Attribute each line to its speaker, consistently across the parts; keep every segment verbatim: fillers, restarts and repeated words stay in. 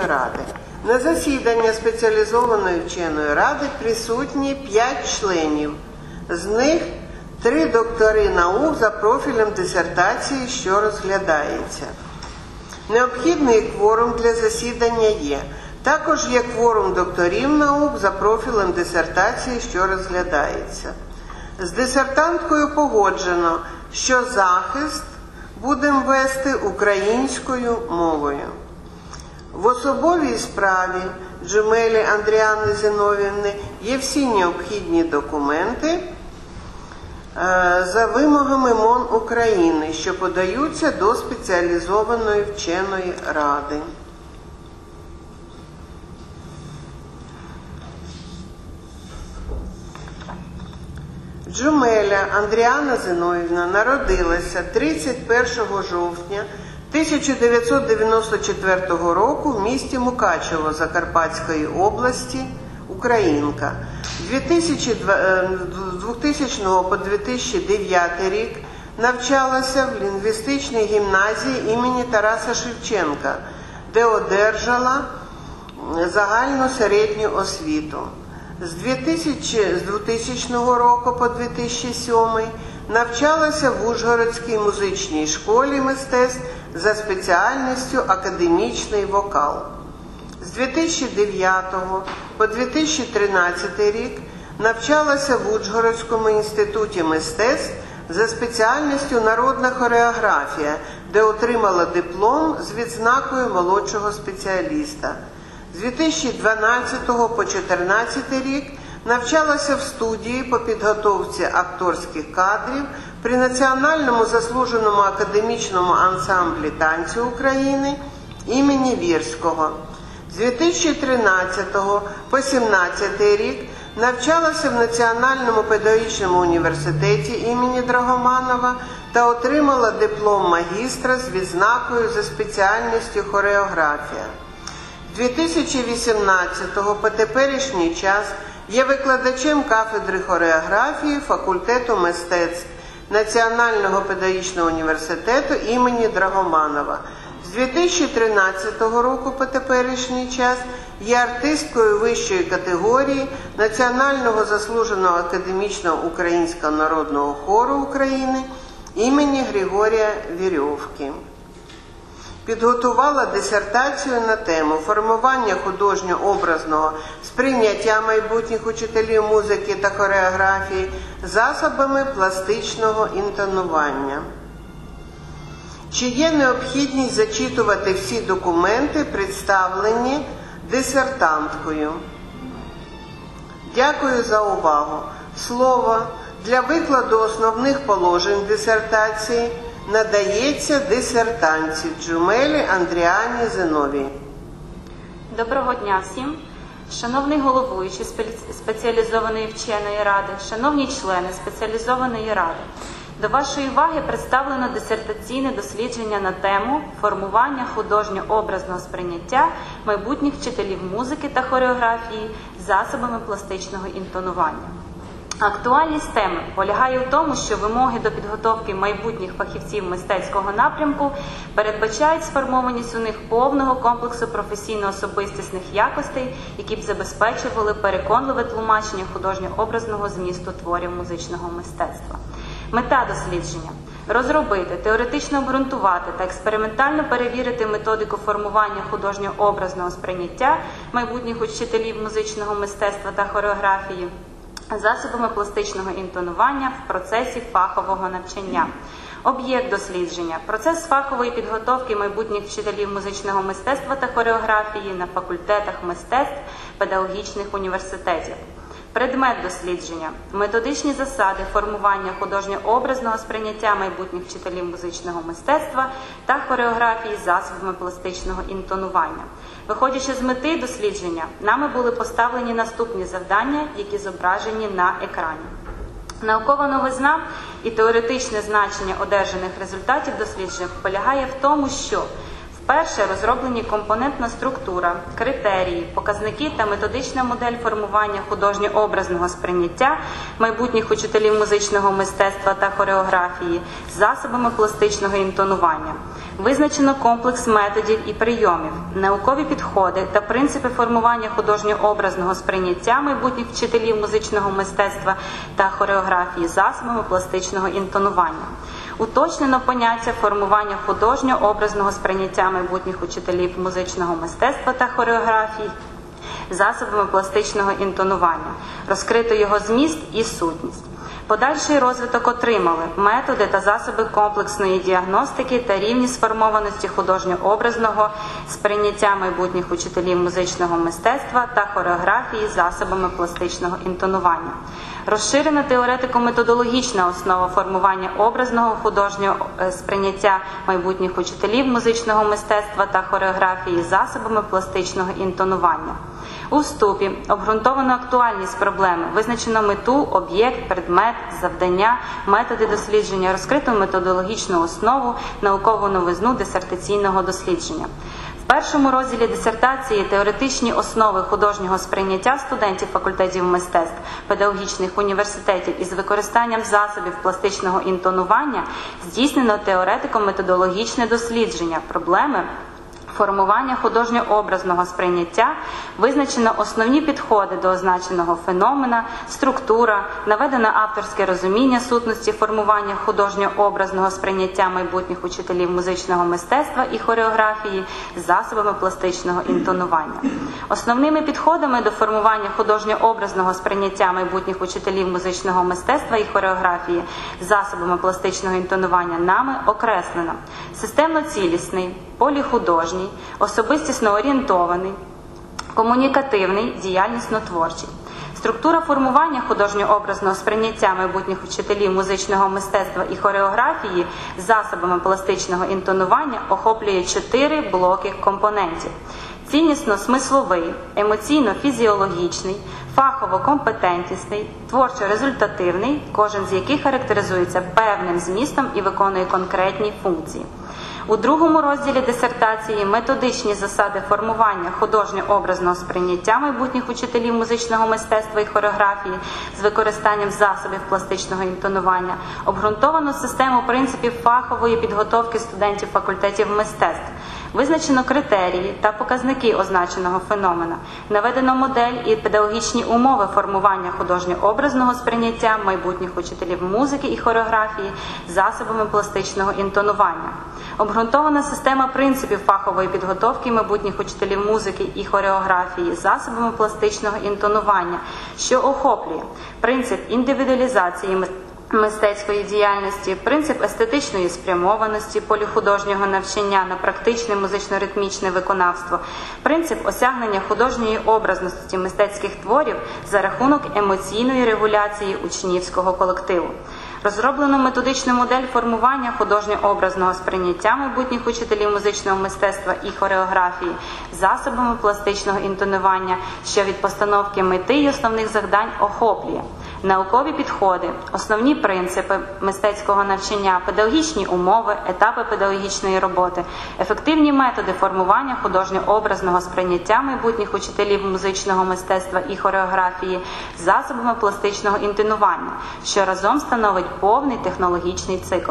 Speaker 1: ради. На засідання спеціалізованої вченої ради присутні п'ять членів. З них три доктори наук за профілем дисертації, що розглядається. Необхідний кворум для засідання є. Також є кворум докторів наук за профілем дисертації, що розглядається. З дисертанткою погоджено, що захист будемо вести українською мовою. В особовій справі Джумелі Андріани Зіновіївни є всі необхідні документи за вимогами МОН України, що подаються до спеціалізованої вченої ради. Джумеля Андріана Зіновіївна народилася тридцять першого жовтня тисяча дев'ятсот дев'яносто четвертого року в місті Мукачево Закарпатської області, українка. З двохтисячного по дві тисячі дев'ятий рік навчалася в лінгвістичній гімназії імені Тараса Шевченка, де одержала загальну середню освіту. З двохтисячного року по дві тисячі сьомий навчалася в Ужгородській музичній школі мистецтв за спеціальністю академічний вокал. З дві тисячі дев'ятого по дві тисячі тринадцятий рік навчалася в Ужгородському інституті мистецтв за спеціальністю народна хореографія, де отримала диплом з відзнакою молодшого спеціаліста. З дві тисячі дванадцятого по дві тисячі чотирнадцятий рік навчалася в студії по підготовці акторських кадрів при Національному заслуженому академічному ансамблі танцю України імені Вірського. З дві тисячі тринадцятого по дві тисячі сімнадцятий рік навчалася в Національному педагогічному університеті імені Драгоманова та отримала диплом магістра з відзнакою за спеціальністю хореографія. З дві тисячі вісімнадцятого по теперішній час є викладачем кафедри хореографії факультету мистецтв Національного педагогічного університету імені Драгоманова. З дві тисячі тринадцятого року по теперішній час є артисткою вищої категорії Національного заслуженого академічного українського народного хору України імені Григорія Вірьовки. Підготувала дисертацію на тему формування художньо-образного сприйняття майбутніх учителів музики та хореографії засобами пластичного інтонування. Чи є необхідність зачитувати всі документи, представлені дисертанткою? Дякую за увагу. Слово для викладу основних положень дисертації надається дисертантці Джумелі Андріані Зіновіївні.
Speaker 2: Доброго дня всім! Шановний головуючий спеціалізованої вченої ради, шановні члени спеціалізованої ради, до вашої уваги представлено дисертаційне дослідження на тему формування художньо-образного сприйняття майбутніх вчителів музики та хореографії засобами пластичного інтонування. Актуальність теми полягає в тому, що вимоги до підготовки майбутніх фахівців мистецького напрямку передбачають сформованість у них повного комплексу професійно-особистісних якостей, які б забезпечували переконливе тлумачення художньо-образного змісту творів музичного мистецтва. Мета дослідження – розробити, теоретично обґрунтувати та експериментально перевірити методику формування художньо-образного сприйняття майбутніх учителів музичного мистецтва та хореографії засобами пластичного інтонування в процесі фахового навчання. Об'єкт дослідження – процес фахової підготовки майбутніх вчителів музичного мистецтва та хореографії на факультетах мистецтв педагогічних університетів. Предмет дослідження – методичні засади формування художньо-образного сприйняття майбутніх вчителів музичного мистецтва та хореографії засобами пластичного інтонування. Виходячи з мети дослідження, нами були поставлені наступні завдання, які зображені на екрані. Наукова новизна і теоретичне значення одержаних результатів дослідження полягає в тому, що в Вперше розроблені компонентна структура, критерії, показники та методична модель формування художньо-образного сприйняття майбутніх учителів музичного мистецтва та хореографії засобами пластичного інтонування. Визначено комплекс методів і прийомів, наукові підходи та принципи формування художньо-образного сприйняття майбутніх вчителів музичного мистецтва та хореографії засобами пластичного інтонування. Уточнено поняття формування художньо-образного сприйняття майбутніх учителів музичного мистецтва та хореографії засобами пластичного інтонування. Розкрито його зміст і сутність. Подальший розвиток отримали методи та засоби комплексної діагностики та рівні сформованості художньо-образного сприйняття майбутніх учителів музичного мистецтва та хореографії засобами пластичного інтонування. Розширена теоретико-методологічна основа формування образного художнього сприйняття майбутніх учителів музичного мистецтва та хореографії засобами пластичного інтонування. У вступі обґрунтовано актуальність проблеми, визначено мету, об'єкт, предмет, завдання, методи дослідження, розкрито методологічну основу, наукову новизну дисертаційного дослідження. В першому розділі дисертації теоретичні основи художнього сприйняття студентів факультетів мистецтв, педагогічних університетів із використанням засобів пластичного інтонування здійснено теоретико-методологічне дослідження проблеми формування художньо-образного сприйняття, визначено основні підходи до означеного феномена, структура, наведено авторське розуміння сутності формування художньо-образного сприйняття майбутніх учителів музичного мистецтва і хореографії засобами пластичного інтонування. Основними підходами до формування художньо-образного сприйняття майбутніх учителів музичного мистецтва і хореографії засобами пластичного інтонування нами окреслено системно-цілісний, поліхудожній, особистісно орієнтований, комунікативний, діяльнісно-творчий. Структура формування художньо-образного сприйняття майбутніх учителів музичного мистецтва і хореографії засобами пластичного інтонування охоплює чотири блоки компонентів. Ціннісно-смисловий, емоційно-фізіологічний, фахово-компетентнісний, творчо-результативний, кожен з яких характеризується певним змістом і виконує конкретні функції. У другому розділі дисертації методичні засади формування художньо-образного сприйняття майбутніх учителів музичного мистецтва і хореографії з використанням засобів пластичного інтонування обґрунтовано систему принципів фахової підготовки студентів факультетів мистецтв. Визначено критерії та показники означеного феномена, наведено модель і педагогічні умови формування художньо-образного сприйняття майбутніх учителів музики і хореографії засобами пластичного інтонування. Обґрунтована система принципів фахової підготовки майбутніх учителів музики і хореографії засобами пластичного інтонування, що охоплює принцип індивідуалізації мистецької діяльності, принцип естетичної спрямованості поліхудожнього навчання на практичне музично-ритмічне виконавство, принцип осягнення художньої образності мистецьких творів за рахунок емоційної регуляції учнівського колективу. Розроблено методичну модель формування художньо-образного сприйняття майбутніх учителів музичного мистецтва і хореографії засобами пластичного інтонування, що від постановки мети й основних завдань охоплює наукові підходи, основні принципи мистецького навчання, педагогічні умови, етапи педагогічної роботи, ефективні методи формування художньо-образного сприйняття майбутніх учителів музичного мистецтва і хореографії засобами пластичного інтонування, що разом становить повний технологічний цикл.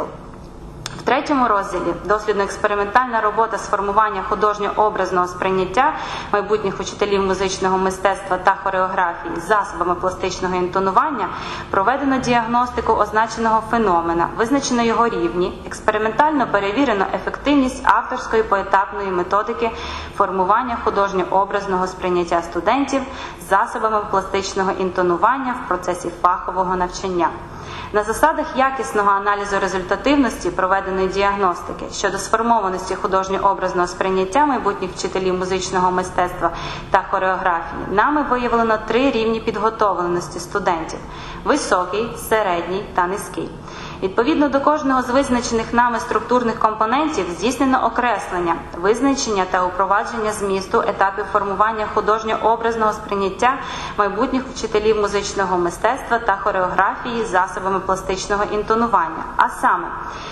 Speaker 2: В третьому розділі дослідно-експериментальна робота з формування художньо-образного сприйняття майбутніх учителів музичного мистецтва та хореографії засобами пластичного інтонування проведено діагностику означеного феномена, визначено його рівні, експериментально перевірено ефективність авторської поетапної методики формування художньо-образного сприйняття студентів засобами пластичного інтонування в процесі фахового навчання. На засадах якісного аналізу результативності проведеної діагностики щодо сформованості художньо-образного сприйняття майбутніх вчителів музичного мистецтва та хореографії нами виявлено три рівні підготовленості студентів – високий, середній та низький. Відповідно до кожного з визначених нами структурних компонентів здійснено окреслення, визначення та упровадження змісту етапів формування художньо-образного сприйняття майбутніх вчителів музичного мистецтва та хореографії засобами пластичного інтонування, а саме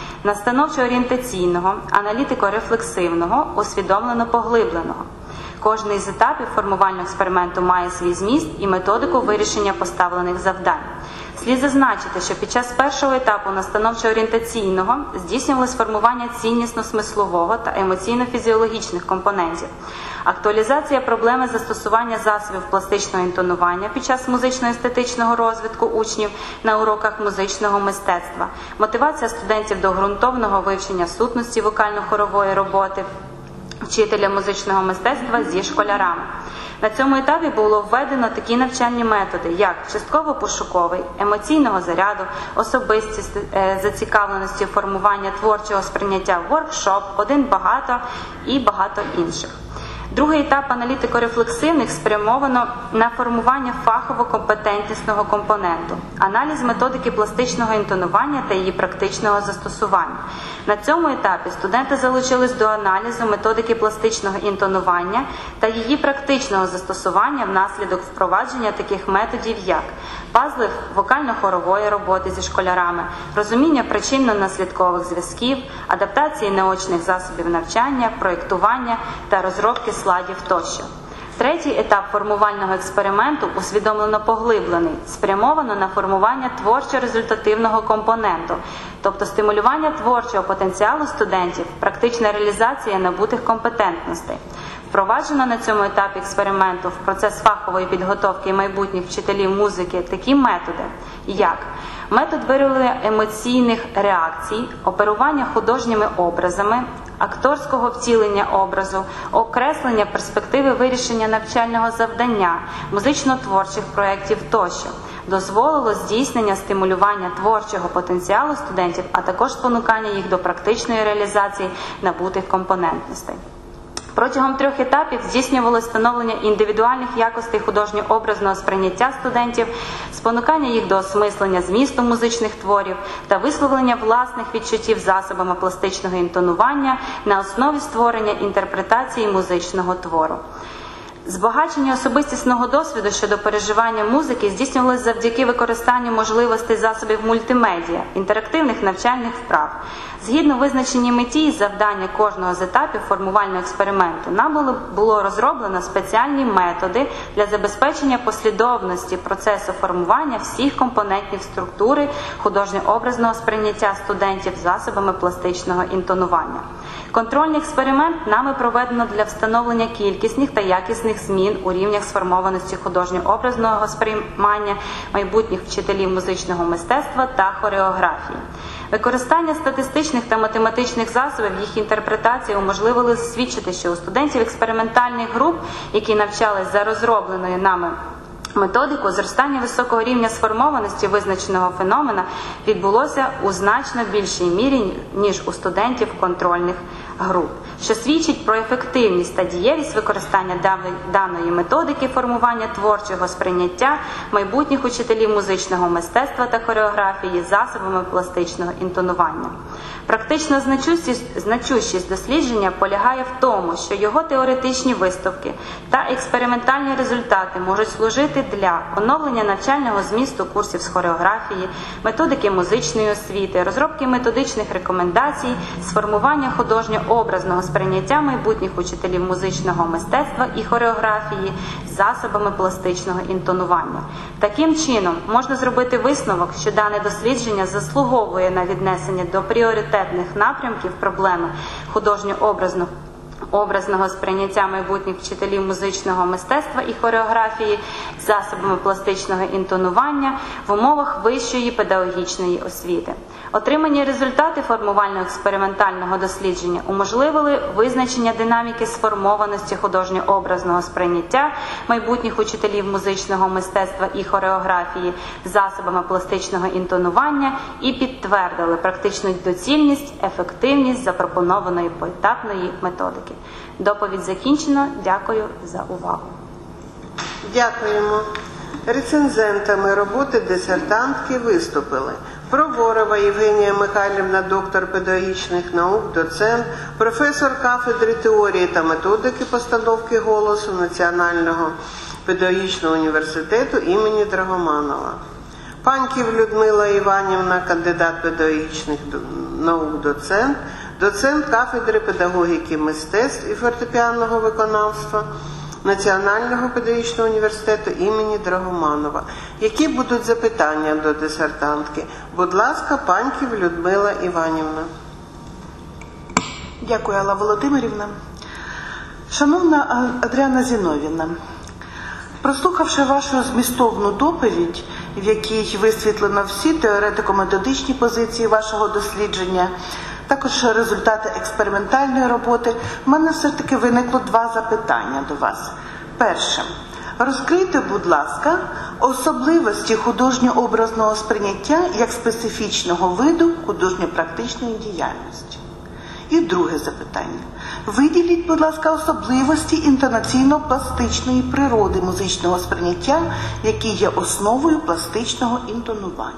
Speaker 2: настановчо-орієнтаційного, аналітико-рефлексивного, усвідомлено-поглибленого. Кожний з етапів формувального експерименту має свій зміст і методику вирішення поставлених завдань. Слід зазначити, що під час першого етапу настановчо-орієнтаційного здійснювалось формування ціннісно-смислового та емоційно-фізіологічних компонентів, актуалізація проблеми застосування засобів пластичного інтонування під час музично-естетичного розвитку учнів на уроках музичного мистецтва, мотивація студентів до ґрунтовного вивчення сутності вокально-хорової роботи вчителя музичного мистецтва зі школярами. На цьому етапі було введено такі навчальні методи, як частково-пошуковий, емоційного заряду, особистість зацікавленості формування творчого сприйняття воркшоп, один багато і багато інших. Другий етап аналітико-рефлексивних спрямовано на формування фахово-компетентнісного компоненту, аналіз методики пластичного інтонування та її практичного застосування. На цьому етапі студенти залучились до аналізу методики пластичного інтонування та її практичного застосування внаслідок впровадження таких методів, як пазли вокально-хорової роботи зі школярами, розуміння причинно-наслідкових зв'язків, адаптації наочних засобів навчання, проєктування та розробки слайдів тощо. Третій етап формувального експерименту усвідомлено поглиблений, спрямовано на формування творчо-результативного компоненту, тобто стимулювання творчого потенціалу студентів, практична реалізація набутих компетентностей. Впроваджено на цьому етапі експерименту в процес фахової підготовки майбутніх вчителів музики такі методи, як метод виявлення емоційних реакцій, оперування художніми образами, акторського втілення образу, окреслення перспективи вирішення навчального завдання, музично-творчих проєктів тощо. Дозволило здійснення стимулювання творчого потенціалу студентів, а також спонукання їх до практичної реалізації набутих компонентностей. Протягом трьох етапів здійснювалося встановлення індивідуальних якостей художньо-образного сприйняття студентів, спонукання їх до осмислення змісту музичних творів та висловлення власних відчуттів засобами пластичного інтонування на основі створення інтерпретації музичного твору. Збагачення особистісного досвіду щодо переживання музики здійснювалося завдяки використанню можливостей засобів мультимедіа, інтерактивних навчальних вправ. Згідно визначеній меті і завдання кожного з етапів формувального експерименту, нам було розроблено спеціальні методи для забезпечення послідовності процесу формування всіх компонентів структури художньо-образного сприйняття студентів засобами пластичного інтонування. Контрольний експеримент нами проведено для встановлення кількісних та якісних змін у рівнях сформованості художньо-образного сприймання майбутніх вчителів музичного мистецтва та хореографії. Використання статистичних та математичних засобів, їх інтерпретації уможливили засвідчити, що у студентів експериментальних груп, які навчались за розробленою нами методику, зростання високого рівня сформованості визначеного феномена відбулося у значно більшій мірі, ніж у студентів контрольних груп, що свідчить про ефективність та дієвість використання даної методики формування творчого сприйняття майбутніх учителів музичного мистецтва та хореографії засобами пластичного інтонування. Практична значущість, значущість дослідження полягає в тому, що його теоретичні висновки та експериментальні результати можуть служити для оновлення навчального змісту курсів з хореографії, методики музичної освіти, розробки методичних рекомендацій, сформування художньо-образного сприйняття майбутніх учителів музичного мистецтва і хореографії засобами пластичного інтонування. Таким чином, можна зробити висновок, що дане дослідження заслуговує на віднесення до пріоритетних напрямків проблеми художньо-образного образного сприйняття майбутніх вчителів музичного мистецтва і хореографії засобами пластичного інтонування в умовах вищої педагогічної освіти. Отримані результати формувального експериментального дослідження уможливили визначення динаміки сформованості художньо-образного сприйняття майбутніх учителів музичного мистецтва і хореографії засобами пластичного інтонування і підтвердили практичну доцільність, ефективність запропонованої поетапної методики. Доповідь закінчено. Дякую за увагу.
Speaker 1: Дякуємо. Рецензентами роботи дисертантки виступили Проборова Євгенія Михайлівна, доктор педагогічних наук, доцент, професор кафедри теорії та методики постановки голосу Національного педагогічного університету імені Драгоманова. Паньків Людмила Іванівна, кандидат педагогічних наук, доцент, доцент кафедри педагогіки мистецтв і фортепіанного виконавства Національного педагогічного університету імені Драгоманова. Які будуть запитання до дисертантки? Будь ласка, Паньків Людмила Іванівна.
Speaker 3: Дякую, Алла Володимирівна. Шановна Адріана Зіновівна, прослухавши вашу змістовну доповідь, в якій висвітлено всі теоретико-методичні позиції вашого дослідження, також результати експериментальної роботи, в мене все-таки виникло два запитання до вас. Перше. Розкрийте, будь ласка, особливості художньо-образного сприйняття як специфічного виду художньо-практичної діяльності. І друге запитання. Виділіть, будь ласка, особливості інтонаційно-пластичної природи музичного сприйняття, які є основою пластичного інтонування.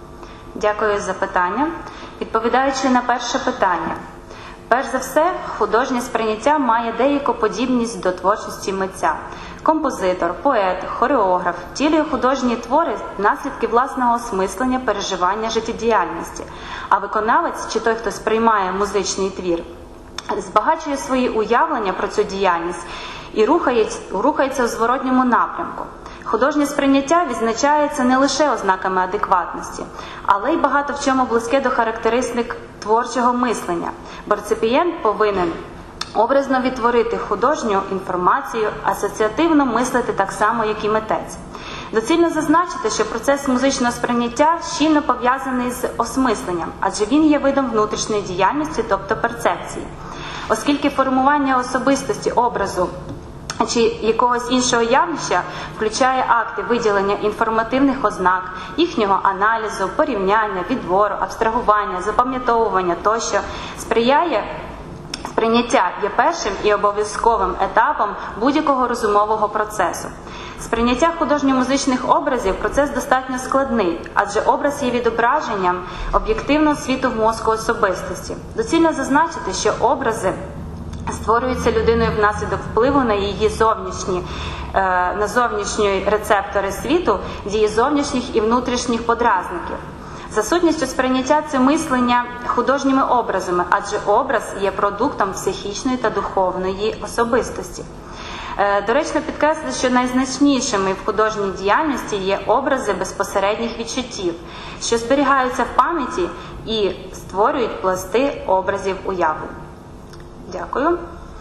Speaker 2: Дякую за питання. Відповідаючи на перше питання. Перш за все, художнє сприйняття має деяку подібність до творчості митця. Композитор, поет, хореограф втілює художні твори наслідки власного осмислення, переживання життєдіяльності, а виконавець, чи той, хто сприймає музичний твір, збагачує свої уявлення про цю діяльність і рухається, рухається у зворотньому напрямку. Художнє сприйняття відзначається не лише ознаками адекватності, але й багато в чому близьке до характеристик творчого мислення, бо реципієнт повинен образно відтворити художню інформацію, асоціативно мислити так само, як і митець. Доцільно зазначити, що процес музичного сприйняття щільно пов'язаний з осмисленням, адже він є видом внутрішньої діяльності, тобто перцепції. Оскільки формування особистості, образу чи якогось іншого явища включає акти виділення інформативних ознак, їхнього аналізу, порівняння, відбору, абстрагування, запам'ятовування тощо, сприяє сприйняття є першим і обов'язковим етапом будь-якого розумового процесу. Сприйняття художньо-музичних образів – процес достатньо складний, адже образ є відображенням об'єктивного світу в мозку особистості. Доцільно зазначити, що образи створюються людиною внаслідок впливу на її зовнішні, на зовнішні рецептори світу, дії зовнішніх і внутрішніх подразників. За сутністю сприйняття це мислення художніми образами, адже образ є продуктом психічної та духовної особистості. Доречно підкреслити, що найзначнішими в художній діяльності є образи безпосередніх відчуттів, що зберігаються в пам'яті і створюють пласти образів уяви. Дякую.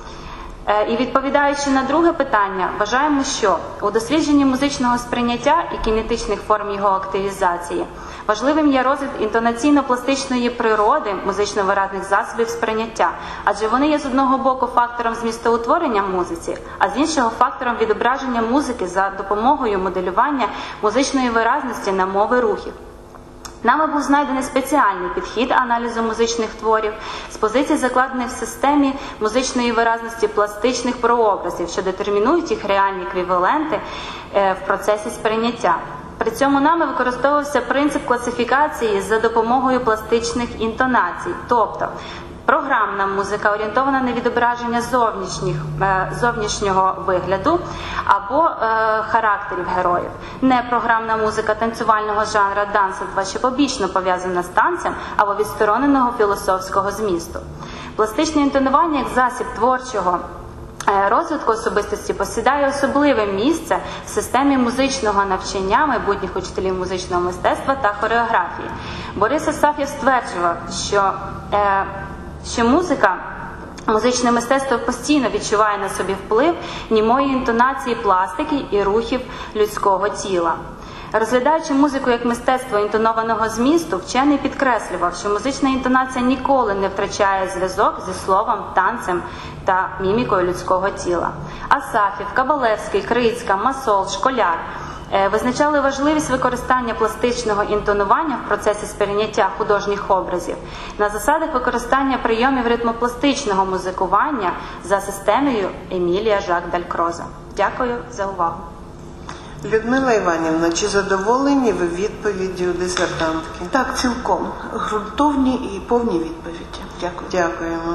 Speaker 2: І відповідаючи на друге питання, вважаємо, що у дослідженні музичного сприйняття і кінетичних форм його активізації важливим є розвиток інтонаційно-пластичної природи музично-виразних засобів сприйняття, адже вони є з одного боку фактором змістоутворення музиці, а з іншого фактором відображення музики за допомогою моделювання музичної виразності на мови рухів. Нами був знайдений спеціальний підхід аналізу музичних творів з позицій, закладених в системі музичної виразності пластичних прообразів, що детермінують їх реальні еквіваленти в процесі сприйняття. При цьому нами використовувався принцип класифікації за допомогою пластичних інтонацій, тобто програмна музика орієнтована на відображення зовнішніх, зовнішнього вигляду або е, характерів героїв. Непрограмна музика танцювального жанру дансинг, що побічно пов'язана з танцем або відстороненого філософського змісту. Пластичне інтонування як засіб творчого розвитку особистості посідає особливе місце в системі музичного навчання майбутніх учителів музичного мистецтва та хореографії. Борис Асаф'єв стверджував, що е, що музика, музичне мистецтво постійно відчуває на собі вплив німої інтонації пластики і рухів людського тіла. Розглядаючи музику як мистецтво інтонованого змісту, вчений підкреслював, що музична інтонація ніколи не втрачає зв'язок зі словом, танцем та мімікою людського тіла. Асафів, Кабалевський, Крицька, Масол, Школяр визначали важливість використання пластичного інтонування в процесі сприйняття художніх образів на засадах використання прийомів ритмопластичного музикування за системою Емілія Жак Далькроза. Дякую за увагу.
Speaker 1: Людмила Іванівна, чи задоволені ви відповіддю дисертантки?
Speaker 3: Так, цілком. Ґрунтовні і повні відповіді. Дякую.
Speaker 1: Дякуємо.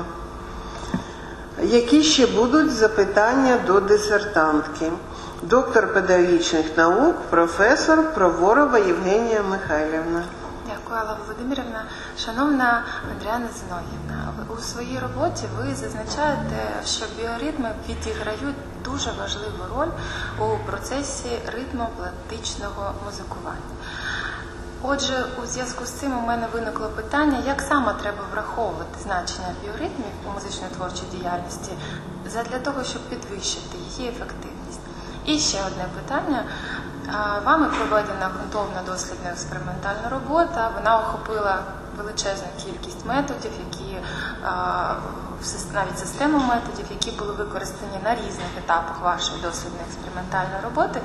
Speaker 1: Які ще будуть запитання до дисертантки? Доктор педагогічних наук, професор Проворова Євгенія Михайлівна.
Speaker 4: Дякую, Алла Володимирівна. Шановна Андріана Зінов'ївна, у своїй роботі ви зазначаєте, що біоритми відіграють дуже важливу роль у процесі ритмопластичного музикування. Отже, у зв'язку з цим у мене виникло питання, як саме треба враховувати значення біоритмів у музично-творчій діяльності задля того, щоб підвищити її ефективність. І ще одне питання. Вами проведена ґрунтовна дослідна експериментальна робота. Вона охопила величезну кількість методів, які, навіть систему методів, які були використані на різних етапах вашої дослідної експериментальної роботи.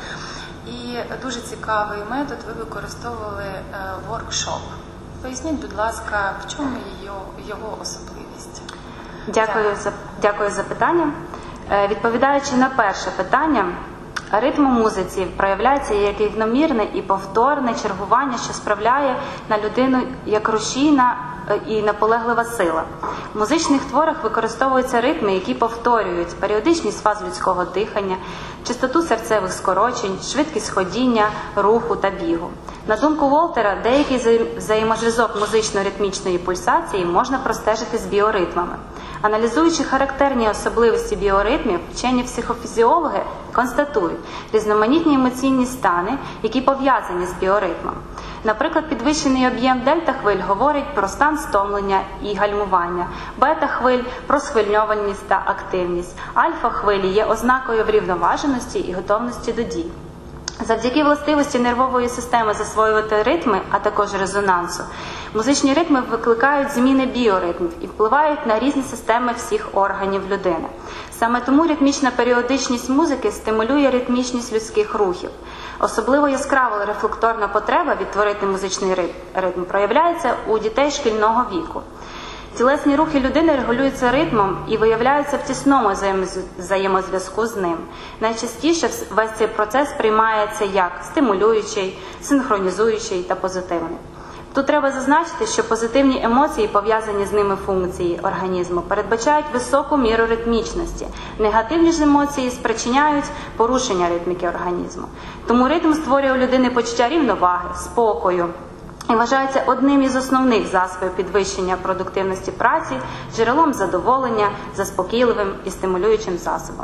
Speaker 4: І дуже цікавий метод ви використовували воркшоп. Поясніть, будь ласка, в чому його, його особливість?
Speaker 2: Дякую за, дякую за питання. Відповідаючи на перше питання, ритм у музиці проявляється як рівномірне і повторне чергування, що справляє на людину як рушійна і наполеглива сила. В музичних творах використовуються ритми, які повторюють періодичність фаз людського дихання, частоту серцевих скорочень, швидкість ходіння, руху та бігу. На думку Волтера, деякий взаємозв'язок музично-ритмічної пульсації можна простежити з біоритмами. Аналізуючи характерні особливості біоритмів, вчені психофізіологи констатують різноманітні емоційні стани, які пов'язані з біоритмом. Наприклад, підвищений об'єм дельта-хвиль говорить про стан стомлення і гальмування, бета-хвиль – про схвильньованість та активність, альфа-хвилі є ознакою врівноваженості і готовності до дій. Завдяки властивості нервової системи засвоювати ритми, а також резонансу, музичні ритми викликають зміни біоритмів і впливають на різні системи всіх органів людини. Саме тому ритмічна періодичність музики стимулює ритмічність людських рухів. Особливо яскрава рефлекторна потреба відтворити музичний ритм проявляється у дітей шкільного віку. Тілесні рухи людини регулюються ритмом і виявляються в тісному взаємозв'язку з ним. Найчастіше весь цей процес сприймається як стимулюючий, синхронізуючий та позитивний. Тут треба зазначити, що позитивні емоції, пов'язані з ними функції організму, передбачають високу міру ритмічності. Негативні ж емоції спричиняють порушення ритміки організму. Тому ритм створює у людини почуття рівноваги, спокою і вважається одним із основних засобів підвищення продуктивності праці, джерелом задоволення, заспокійливим і стимулюючим засобом.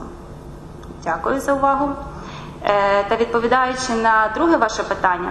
Speaker 2: Дякую за увагу. Та відповідаючи на друге ваше питання,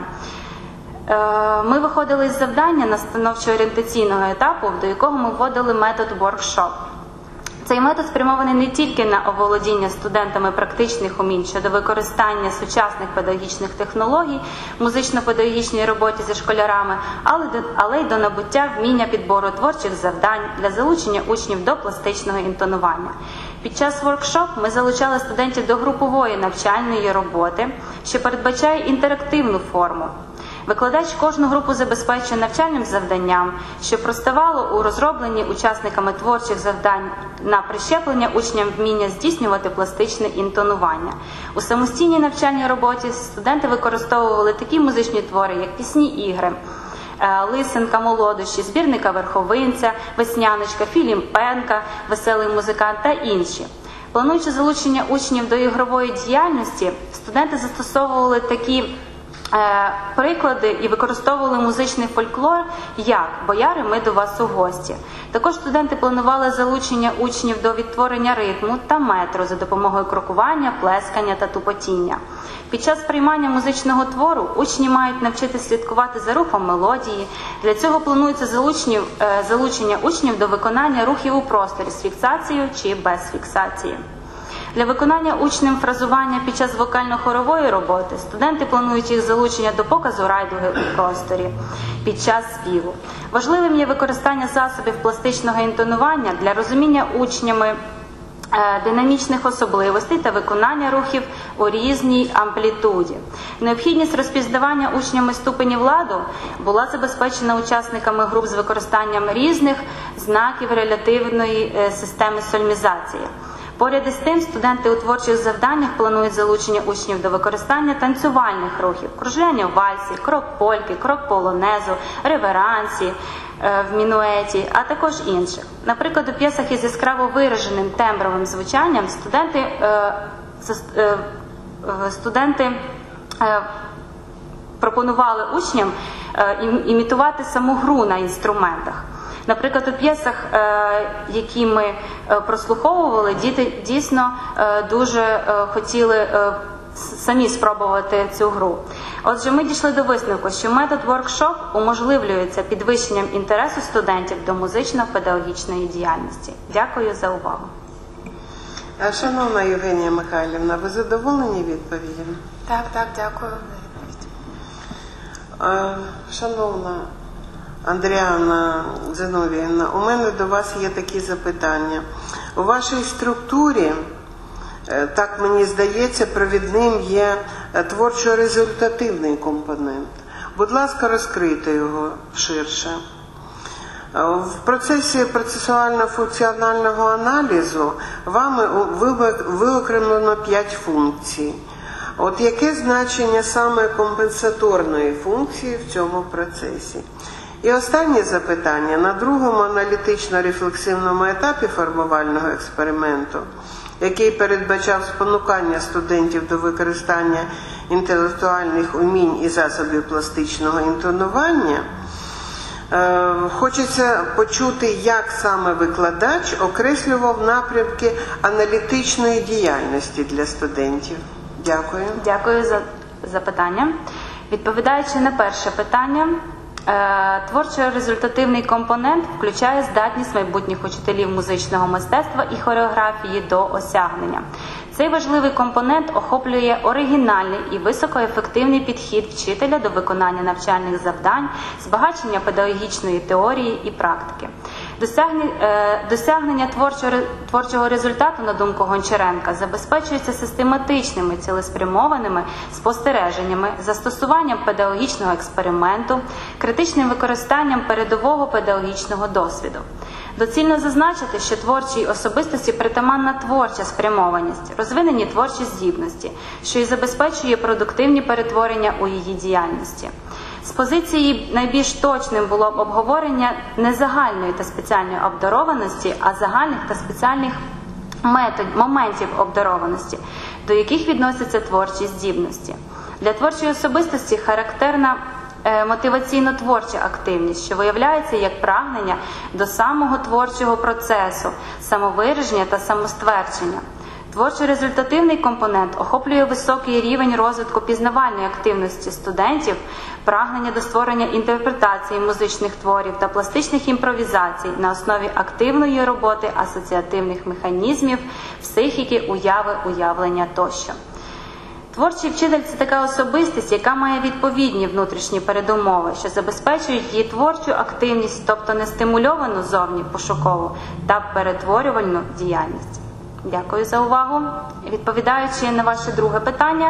Speaker 2: ми виходили з завдання настановчо-орієнтаційного етапу, до якого ми вводили метод воркшоп. Цей метод спрямований не тільки на оволодіння студентами практичних умінь щодо використання сучасних педагогічних технологій в музично-педагогічній роботі зі школярами, але й до набуття вміння підбору творчих завдань для залучення учнів до пластичного інтонування. Під час воркшоп ми залучали студентів до групової навчальної роботи, що передбачає інтерактивну форму. Викладач кожну групу забезпечує навчальним завданням, що проставало у розробленні учасниками творчих завдань на прищеплення учням вміння здійснювати пластичне інтонування. У самостійній навчальній роботі студенти використовували такі музичні твори, як пісні ігри, Лисенка, Молодощі, збірника Верховинця, Весняночка, Філімпенка, Веселий музикант та інші. Плануючи залучення учнів до ігрової діяльності, студенти застосовували такі приклади і використовували музичний фольклор, як «Бояри, ми до вас у гості». Також студенти планували залучення учнів до відтворення ритму та метру за допомогою крокування, плескання та тупотіння. Під час сприймання музичного твору учні мають навчитися слідкувати за рухом мелодії. Для цього планується залучення учнів до виконання рухів у просторі з фіксацією чи без фіксації. Для виконання учнем фразування під час вокально-хорової роботи студенти планують їх залучення до показу райдуги у просторі під час співу. Важливим є використання засобів пластичного інтонування для розуміння учнями динамічних особливостей та виконання рухів у різній амплітуді. Необхідність розпізнавання учнями ступенів ладу була забезпечена учасниками груп з використанням різних знаків релятивної системи сольмізації. Поряд із тим, студенти у творчих завданнях планують залучення учнів до використання танцювальних рухів, кружляння в вальсі, крок польки, крок полонезу, реверансі е, в мінуеті, а також інших. Наприклад, у п'єсах із яскраво вираженим тембровим звучанням студенти, е, е, студенти е, пропонували учням е, імітувати саму гру на інструментах. Наприклад, у п'єсах, які ми прослуховували, діти дійсно дуже хотіли самі спробувати цю гру. Отже, ми дійшли до висновку, що метод воркшоп уможливлюється підвищенням інтересу студентів до музично-педагогічної діяльності. Дякую за увагу.
Speaker 1: Шановна Євгенія Михайлівна, ви задоволені відповідями?
Speaker 4: Так, так, дякую за відповідь.
Speaker 1: Шановна Андріана Зиновіївна, у мене до вас є такі запитання. У вашій структурі, так мені здається, провідним є творчо-результативний компонент. Будь ласка, розкрийте його ширше. В процесі процесуально-функціонального аналізу вами виокремлено п'ять функцій. От яке значення саме компенсаторної функції в цьому процесі? І останнє запитання. На другому аналітично-рефлексивному етапі формувального експерименту, який передбачав спонукання студентів до використання інтелектуальних умінь і засобів пластичного інтонування, е, хочеться почути, як саме викладач окреслював напрямки аналітичної діяльності для студентів. Дякую.
Speaker 2: Дякую за запитання. Відповідаючи на перше питання, творчо-результативний компонент включає здатність майбутніх учителів музичного мистецтва і хореографії до осягнення. Цей важливий компонент охоплює оригінальний і високоефективний підхід вчителя до виконання навчальних завдань, збагачення педагогічної теорії і практики. Досягнення творчого результату, на думку Гончаренка, забезпечується систематичними цілеспрямованими спостереженнями, застосуванням педагогічного експерименту, критичним використанням передового педагогічного досвіду. Доцільно зазначити, що творчій особистості притаманна творча спрямованість, розвинені творчі здібності, що й забезпечує продуктивні перетворення у її діяльності. З позиції найбільш точним було б обговорення не загальної та спеціальної обдарованості, а загальних та спеціальних метод, моментів обдарованості, до яких відносяться творчі здібності. Для творчої особистості характерна мотиваційно-творча активність, що виявляється як прагнення до самого творчого процесу, самовираження та самоствердження. Творчо-результативний компонент охоплює високий рівень розвитку пізнавальної активності студентів, прагнення до створення інтерпретації музичних творів та пластичних імпровізацій на основі активної роботи асоціативних механізмів, психіки, уяви, уявлення тощо. Творчий вчитель – це така особистість, яка має відповідні внутрішні передумови, що забезпечують її творчу активність, тобто не стимульовану зовні пошукову та перетворювальну діяльність. Дякую за увагу. Відповідаючи на ваше друге питання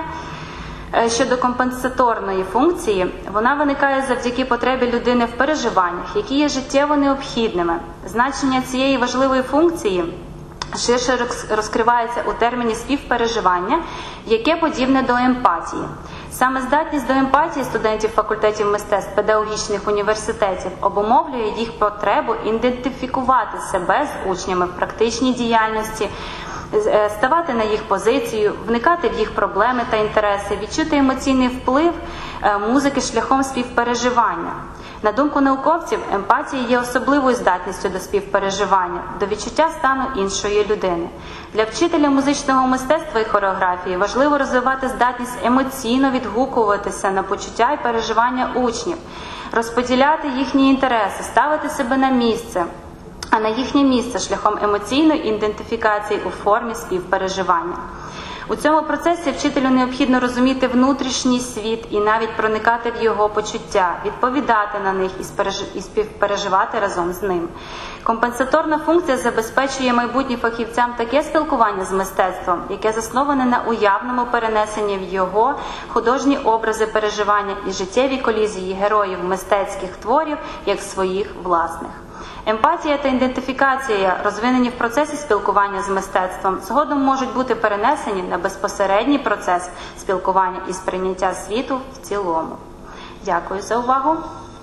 Speaker 2: щодо компенсаторної функції, вона виникає завдяки потребі людини в переживаннях, які є життєво необхідними. Значення цієї важливої функції ширше розкривається у терміні співпереживання, яке подібне до емпатії. Саме здатність до емпатії студентів факультетів мистецтв педагогічних університетів обумовлює їх потребу ідентифікувати себе з учнями в практичній діяльності, ставати на їх позицію, вникати в їх проблеми та інтереси, відчути емоційний вплив музики шляхом співпереживання. На думку науковців, емпатія є особливою здатністю до співпереживання, до відчуття стану іншої людини. Для вчителя музичного мистецтва і хореографії важливо розвивати здатність емоційно відгукуватися на почуття і переживання учнів, розподіляти їхні інтереси, ставити себе на місце, а на їхнє місце шляхом емоційної ідентифікації у формі співпереживання. У цьому процесі вчителю необхідно розуміти внутрішній світ і навіть проникати в його почуття, відповідати на них і співпереживати разом з ним. Компенсаторна функція забезпечує майбутнім фахівцям таке спілкування з мистецтвом, яке засноване на уявному перенесенні в його художні образи переживання і життєві колізії героїв мистецьких творів як своїх власних. Емпатія та ідентифікація, розвинені в процесі спілкування з мистецтвом, згодом можуть бути перенесені на безпосередній процес спілкування і сприйняття світу в цілому. Дякую за увагу.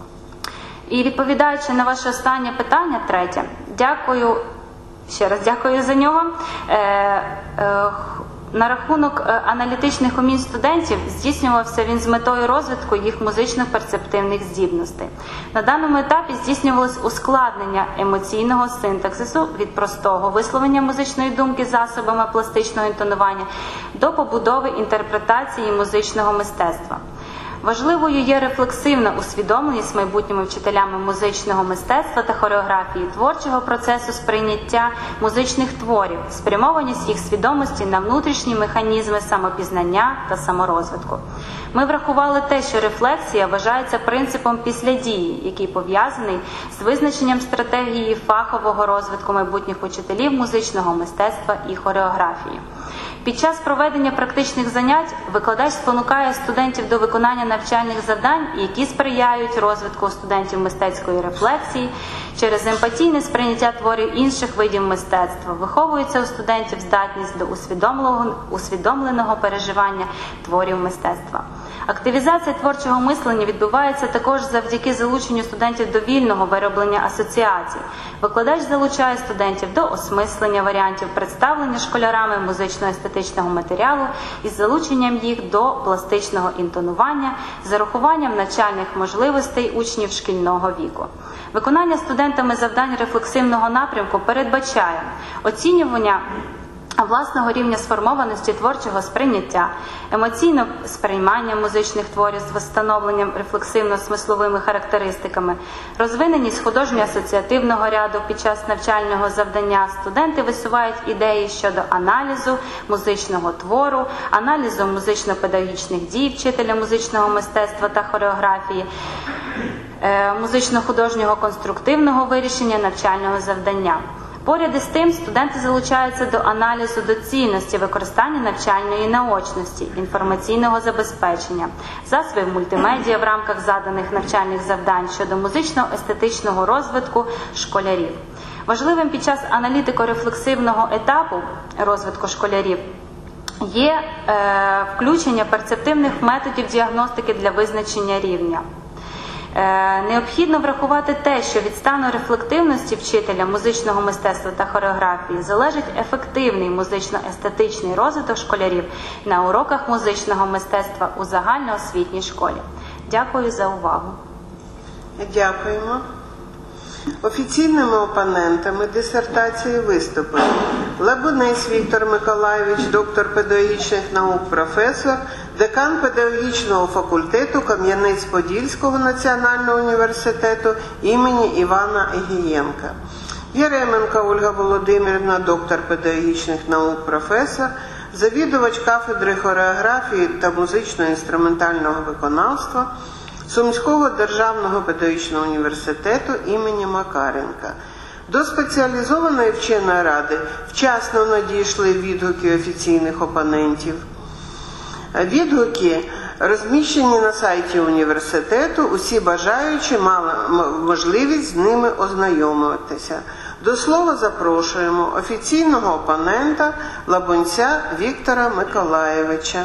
Speaker 2: І відповідаючи на ваше останнє питання, третє, дякую, ще раз дякую за нього. Е, е, На рахунок аналітичних умінь студентів здійснювався він з метою розвитку їх музично-перцептивних здібностей. На даному етапі здійснювалось ускладнення емоційного синтаксису від простого висловлення музичної думки засобами пластичного інтонування до побудови інтерпретації музичного мистецтва. Важливою є рефлексивна усвідомленість майбутніми вчителями музичного мистецтва та хореографії творчого процесу сприйняття музичних творів, спрямованість їх свідомості на внутрішні механізми самопізнання та саморозвитку. Ми врахували те, що рефлексія вважається принципом після дії, який пов'язаний з визначенням стратегії фахового розвитку майбутніх учителів музичного мистецтва і хореографії. Під час проведення практичних занять викладач спонукає студентів до виконання навчальних завдань, які сприяють розвитку у студентів мистецької рефлексії через емпатійне сприйняття творів інших видів мистецтва. Виховується у студентів здатність до усвідомленого, усвідомленого переживання творів мистецтва. Активізація творчого мислення відбувається також завдяки залученню студентів до вільного вироблення асоціацій. Викладач залучає студентів до осмислення варіантів представлення школярами музично-естетичного матеріалу із залученням їх до пластичного інтонування з урахуванням навчальних можливостей учнів шкільного віку. Виконання студентами завдань рефлексивного напрямку передбачає оцінювання власного рівня сформованості творчого сприйняття, емоційне сприймання музичних творів з встановленням рефлексивно-смисловими характеристиками, розвиненість художньо-асоціативного ряду під час навчального завдання. Студенти висувають ідеї щодо аналізу музичного твору, аналізу музично-педагогічних дій вчителя музичного мистецтва та хореографії, музично-художнього конструктивного вирішення навчального завдання. Поряд із тим, студенти залучаються до аналізу доцільності використання навчальної наочності, інформаційного забезпечення, засобів мультимедіа в рамках заданих навчальних завдань щодо музично-естетичного розвитку школярів. Важливим під час аналітико-рефлексивного етапу розвитку школярів є е, включення перцептивних методів діагностики для визначення рівня. Е, необхідно врахувати те, що від стану рефлективності вчителя музичного мистецтва та хореографії залежить ефективний музично-естетичний розвиток школярів на уроках музичного мистецтва у загальноосвітній школі. Дякую за увагу.
Speaker 1: Дякуємо. Офіційними опонентами дисертації виступили Лабунець Віктор Миколайович, доктор педагогічних наук, професор, декан педагогічного факультету Кам'янець-Подільського національного університету імені Івана Ігієнка. Яременко Ольга Володимирівна, доктор педагогічних наук, професор, завідувач кафедри хореографії та музично-інструментального виконавства Сумського державного педагогічного університету імені Макаренка. До спеціалізованої вченої ради вчасно надійшли відгуки офіційних опонентів. Відгуки розміщені на сайті університету, усі бажаючі мали можливість з ними ознайомитися. До слова запрошуємо офіційного опонента Лабунця Віктора Миколайовича.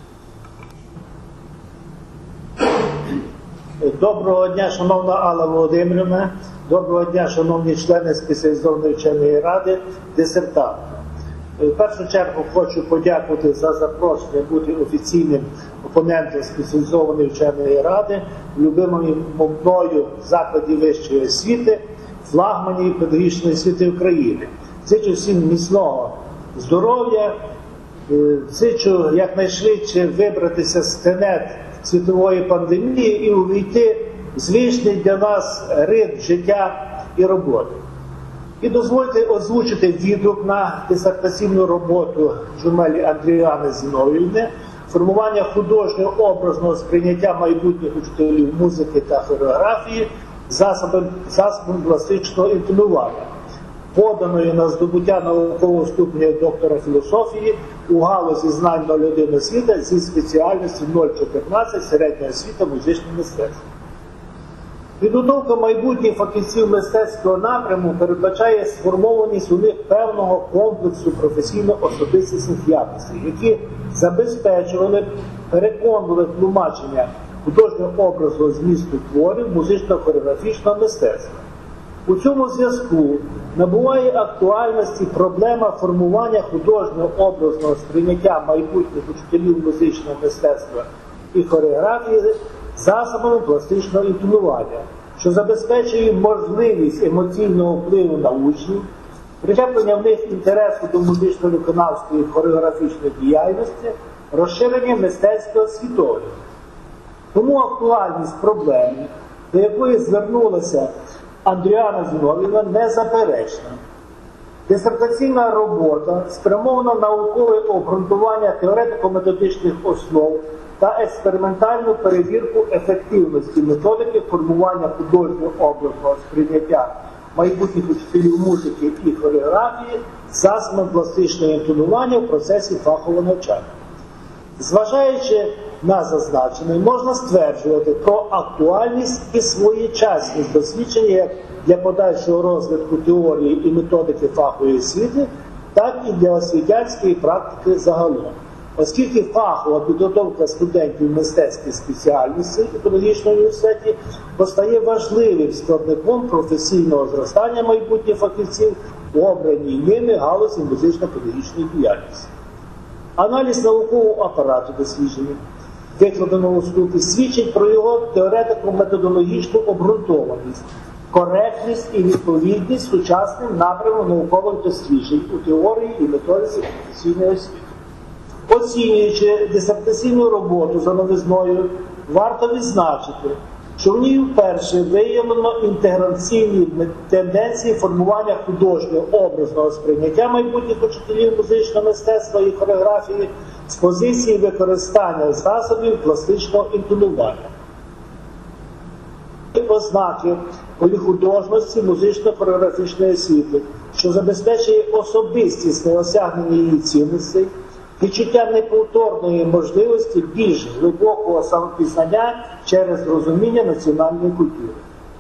Speaker 5: Доброго дня, шановна Алла Володимирівна. Доброго дня, шановні члени спеціалізованої вченої ради, дисертанти. В першу чергу хочу подякувати за запрошення бути офіційним опонентом спеціалізованої вченої ради в любимому мною закладі вищої освіти, флагмані педагогічної освіти України. Зичу всім міцного здоров'я, зичу якнайшвидше вибратися з тенет світової пандемії і увійти в звичний для нас ритм життя і роботи. І дозвольте озвучити відгук на дисертаційну роботу Джумелі Андріани Зіновіївни «Формування художнього образного сприйняття майбутніх учителів музики та хореографії засобом, засобом пластичного інтонування», поданої на здобуття наукового ступеня доктора філософії у галузі знань нуль один освіта зі спеціальністю нуль чотирнадцять середня освіта музичне мистецтво. Підготовка майбутніх фахівців мистецького напряму передбачає сформованість у них певного комплексу професійно-особистісних якостей, які забезпечували переконливе тлумачення художньо-образного змісту творів музично-хореографічного мистецтва. У цьому зв'язку набуває актуальності проблема формування художньо-образного сприйняття майбутніх учителів музичного мистецтва і хореографії засобами пластичного інтонування, що забезпечує можливість емоційного впливу на учнів, причеплення в них інтересу до музично-виконавської хореографічної діяльності, розширення мистецького світогляду. Тому актуальність проблеми, до якої звернулася Андріана Зіновіївна, незаперечна. Дисертаційна робота спрямована на наукове обґрунтування теоретико-методичних основ та експериментальну перевірку ефективності методики формування художньо-образного сприйняття майбутніх учителів музики і хореографії засобами пластичного інтонування в процесі фахового навчання. Зважаючи на зазначене, можна стверджувати про актуальність і своєчасність дослідження як для подальшого розвитку теорії і методики фахової освіти, так і для освітянської практики загалом. Оскільки фахова підготовка студентів мистецьких спеціальностей у педагогічному університеті постає важливим складником професійного зростання майбутніх фахівців у обраній ними галузі музично-педагогічної діяльності. Аналіз наукового апарату дослідження, викладеного у вступі, свідчить про його теоретико-методологічну обґрунтованість, коректність і відповідність сучасним напрямам наукових досліджень у теорії і методиці професійної освіти. Оцінюючи дисертаційну роботу за новизною, варто відзначити, що в ній вперше виявлено інтеграційні тенденції формування художнього образного сприйняття майбутніх учителів музичного мистецтва і хореографії з позиції використання засобів пластичного інтонування. Ознаки поліхудожності музично-хореографічної освіти, що забезпечує особистісне осягнення її цінностей, відчуття неповторної можливості більш глибокого самопізнання через розуміння національної культури.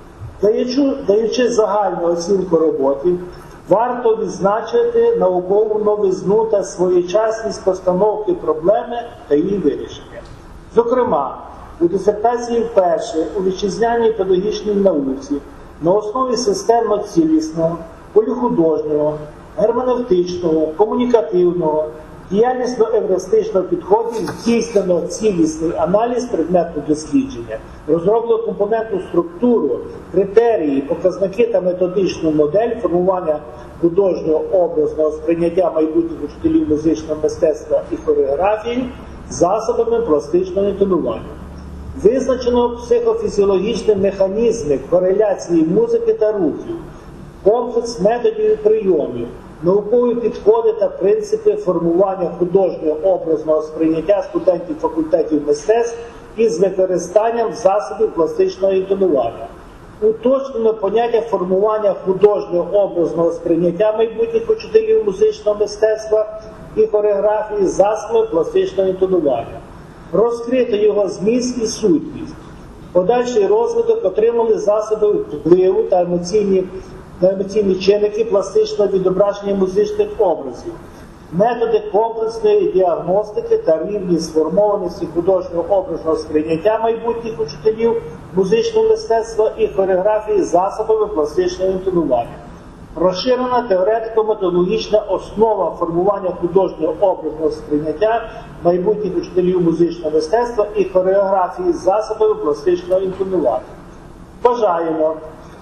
Speaker 5: Даючи, даючи загальну оцінку роботи, варто відзначити наукову новизну та своєчасність постановки проблеми та її вирішення. Зокрема, у дисертації вперше у вітчизняній педагогічній науці на основі системно-цілісного, поліхудожнього, герменевтичного, комунікативного, діяльнісно-евристичного підходів здійснено цілісний аналіз предмету дослідження, розроблено компонентну структуру, критерії, показники та методичну модель формування художнього образного сприйняття майбутніх учителів музичного мистецтва і хореографії засобами пластичного інтонування. Визначено психофізіологічні механізми кореляції музики та рухів, комплекс методів і прийомів, наукові підходи та принципи формування художнього образного сприйняття студентів факультетів мистецтв із використанням засобів пластичного інтонування. Уточнено поняття формування художнього образного сприйняття майбутніх учителів музичного мистецтва і хореографії засобами пластичного інтонування. Розкрито його зміст і сутність. Подальший розвиток отримали засоби впливу та емоційні на емоційні чинники пластичного відображення музичних образів, методи комплексної діагностики та рівні сформованості художнього образного сприйняття майбутніх учителів музичного мистецтва і хореографії засобами пластичного інтонування. Розширена теоретико-методологічна основа формування художнього образного сприйняття майбутніх учителів музичного мистецтва і хореографії засобами пластичного інтонування. Вважаємо,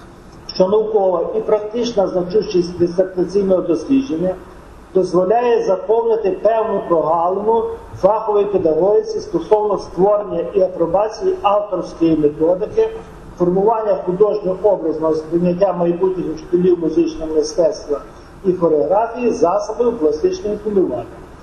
Speaker 5: що наукова і практична значущість дисертаційного дослідження дозволяє заповнити певну прогалину фахової педагогіці стосовно створення і апробації авторської методики формування художнього образного сприйняття майбутніх учителів музичного мистецтва і хореографії засобів пластичного інтонування.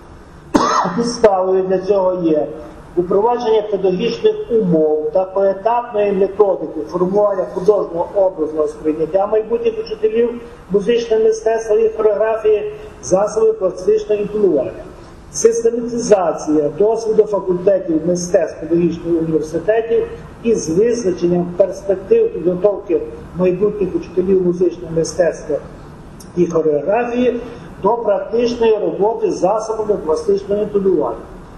Speaker 5: Підставою для цього є упровадження педагогічних умов та поетапної методики формування художнього образного сприйняття майбутніх учителів музичного мистецтва і хореографії засобів пластичного інтонування. систематизація досвіду факультетів мистецтв педагогічних університетів із визначенням перспектив підготовки майбутніх учителів музичного мистецтва і хореографії до практичної роботи з засобами пластичного інтонування.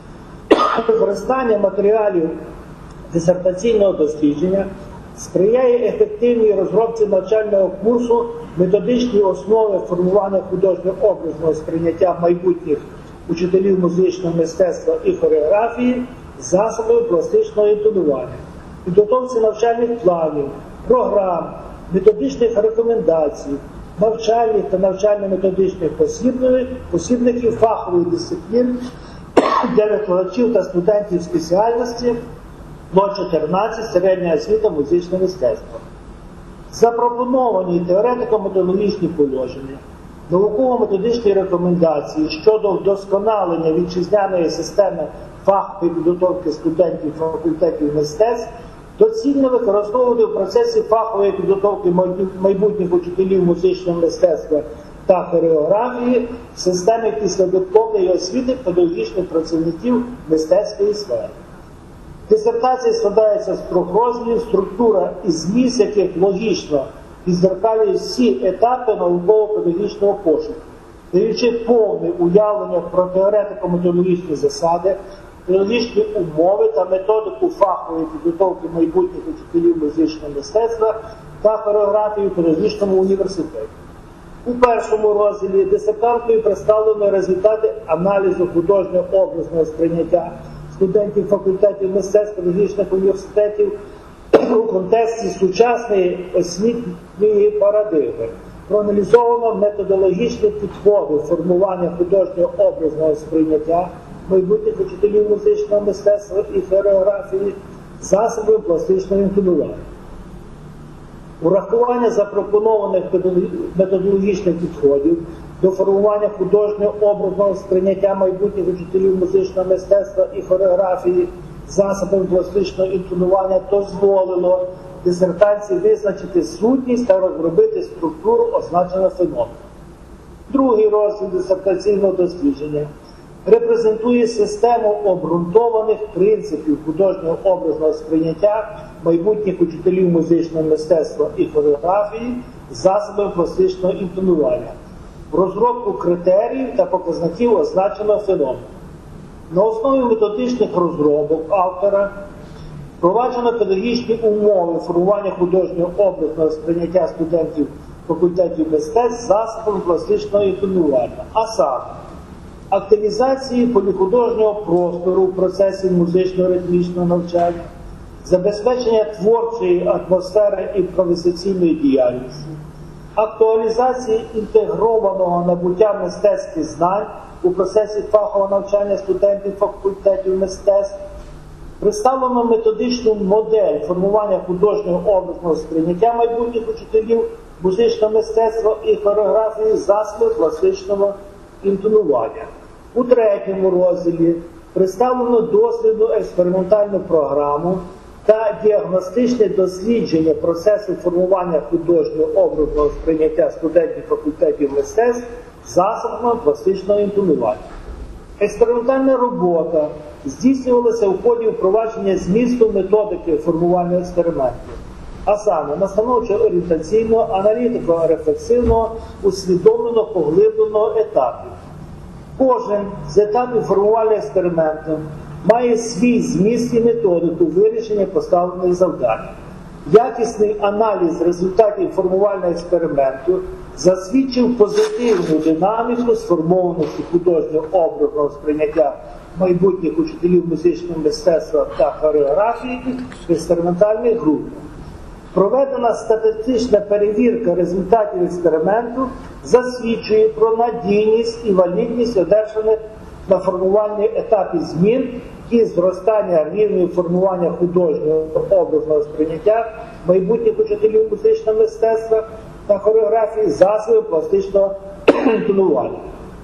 Speaker 5: Використання матеріалів дисертаційного дослідження сприяє ефективній розробці навчального курсу методичні основи формування художньо-образного сприйняття майбутніх учителів музичного мистецтва і хореографії засобами пластичного інтонування, підготовці навчальних планів, програм, методичних рекомендацій, навчальних та навчально-методичних посібників фахових дисциплін для викладачів та студентів спеціальності ноль чотирнадцять середня освіта музичне мистецтво. Запропоновані теоретико-методологічні положення, науково-методичні рекомендації щодо вдосконалення вітчизняної системи фахової підготовки студентів факультетів мистецтв доцільно використовувати в процесі фахової підготовки майбутніх учителів музичного мистецтва та хореографії в системі післядипломної освіти педагогічних працівників мистецької сфери. Дисертація складається з трьох розділів, структура і зміст яких логічно відзеркалює всі етапи науково-педагогічного пошуку, даючи повне уявлення про теоретико-методологічні засади, педагогічні умови та методику фахової підготовки майбутніх учителів музичного мистецтва та хореографії в педагогічному університеті. У першому розділі дисертантою представлено результати аналізу художньо-образного сприйняття студентів факультетів мистецтв педагогічних університетів у контексті сучасної освітньої парадигми. Проаналізовано методологічні підходи формування художньо-образного сприйняття майбутніх учителів музичного мистецтва і хореографії засобами пластичного інтонування. Урахування запропонованих методологічних підходів до формування художньо-образного сприйняття майбутніх учителів музичного мистецтва і хореографії засобами пластичного інтонування дозволило дисертації визначити сутність та розробити структуру означеного феномену. Другий розділ дисертаційного дослідження репрезентує систему обґрунтованих принципів художнього образного сприйняття майбутніх учителів музичного мистецтва і хореографії засобами пластичного інтонування, розробку критеріїв та показників означеного феномену. На основі методичних розробок автора впроваджено педагогічні умови формування художнього образного сприйняття студентів факультетів мистецтв засобами пластичного інтонування, а саме активізації поліхудожнього простору в процесі музично-ритмічного навчання, забезпечення творчої атмосфери імпровізаційної діяльності, актуалізації інтегрованого набуття мистецьких знань у процесі фахового навчання студентів факультетів мистецтв, представлено методичну модель формування художнього образного сприйняття майбутніх учителів музичного мистецтва і хореографії засобів пластичного інтонування. У третьому розділі представлено дослідну експериментальну програму та діагностичне дослідження процесу формування художнього образного сприйняття студентів факультетів мистецтв засобами пластичного інтонування. Експериментальна робота здійснювалася у ході впровадження змісту методики формування експериментів, а саме настановчо-орієнтаційного, аналітико-рефлексивного, усвідомлено-поглибленого етапів. Кожен з етапів формування експерименту має свій зміст і методику вирішення поставлених завдань. Якісний аналіз результатів формувального експерименту засвідчив позитивну динаміку сформованості художнього образного сприйняття майбутніх учителів музичного мистецтва та хореографії в експериментальних групах. Проведена статистична перевірка результатів експерименту засвідчує про надійність і валідність одержаних на формувальній етапі змін і зростання рівня формування художнього образного сприйняття майбутніх учителів музичного мистецтва та хореографії засобів пластичного інтонування.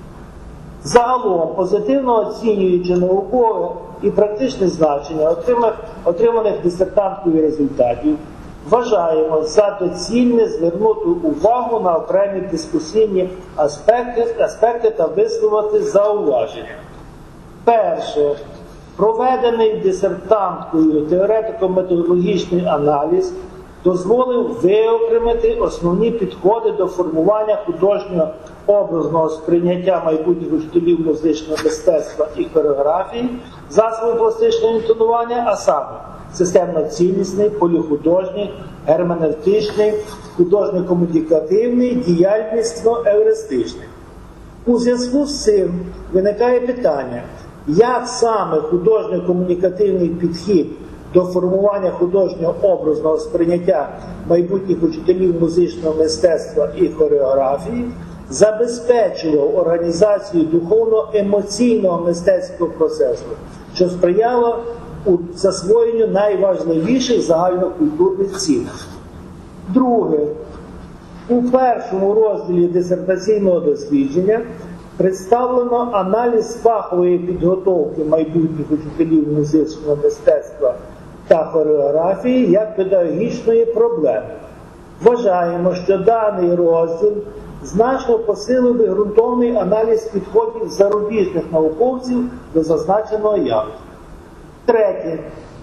Speaker 5: Загалом, позитивно оцінюючи наукове і практичне значення отриманих дисертанткою результатів, вважаємо за доцільне звернути увагу на окремі дискусійні аспекти, аспекти та висловити зауваження. Перше. Проведений дисертанткою теоретико-методологічний аналіз дозволив виокремити основні підходи до формування художнього образного сприйняття майбутніх учителів музичного мистецтва і хореографії, засобів пластичного інтонування, а саме системно-цілісний, поліхудожній, герменевтичний, художньо-комунікативний, діяльнісно-евристичний. У зв'язку з цим виникає питання, як саме художньо-комунікативний підхід до формування художнього образного сприйняття майбутніх учителів музичного мистецтва і хореографії забезпечував організацію духовно-емоційного мистецького процесу, що сприяло у засвоєнню найважливіших загальнокультурних цінностей. Друге. У першому розділі дисертаційного дослідження представлено аналіз фахової підготовки майбутніх учителів музичного мистецтва та хореографії як педагогічної проблеми. Вважаємо, що даний розділ значно посилив би ґрунтовний аналіз підходів зарубіжних науковців до зазначеного явища. Третє.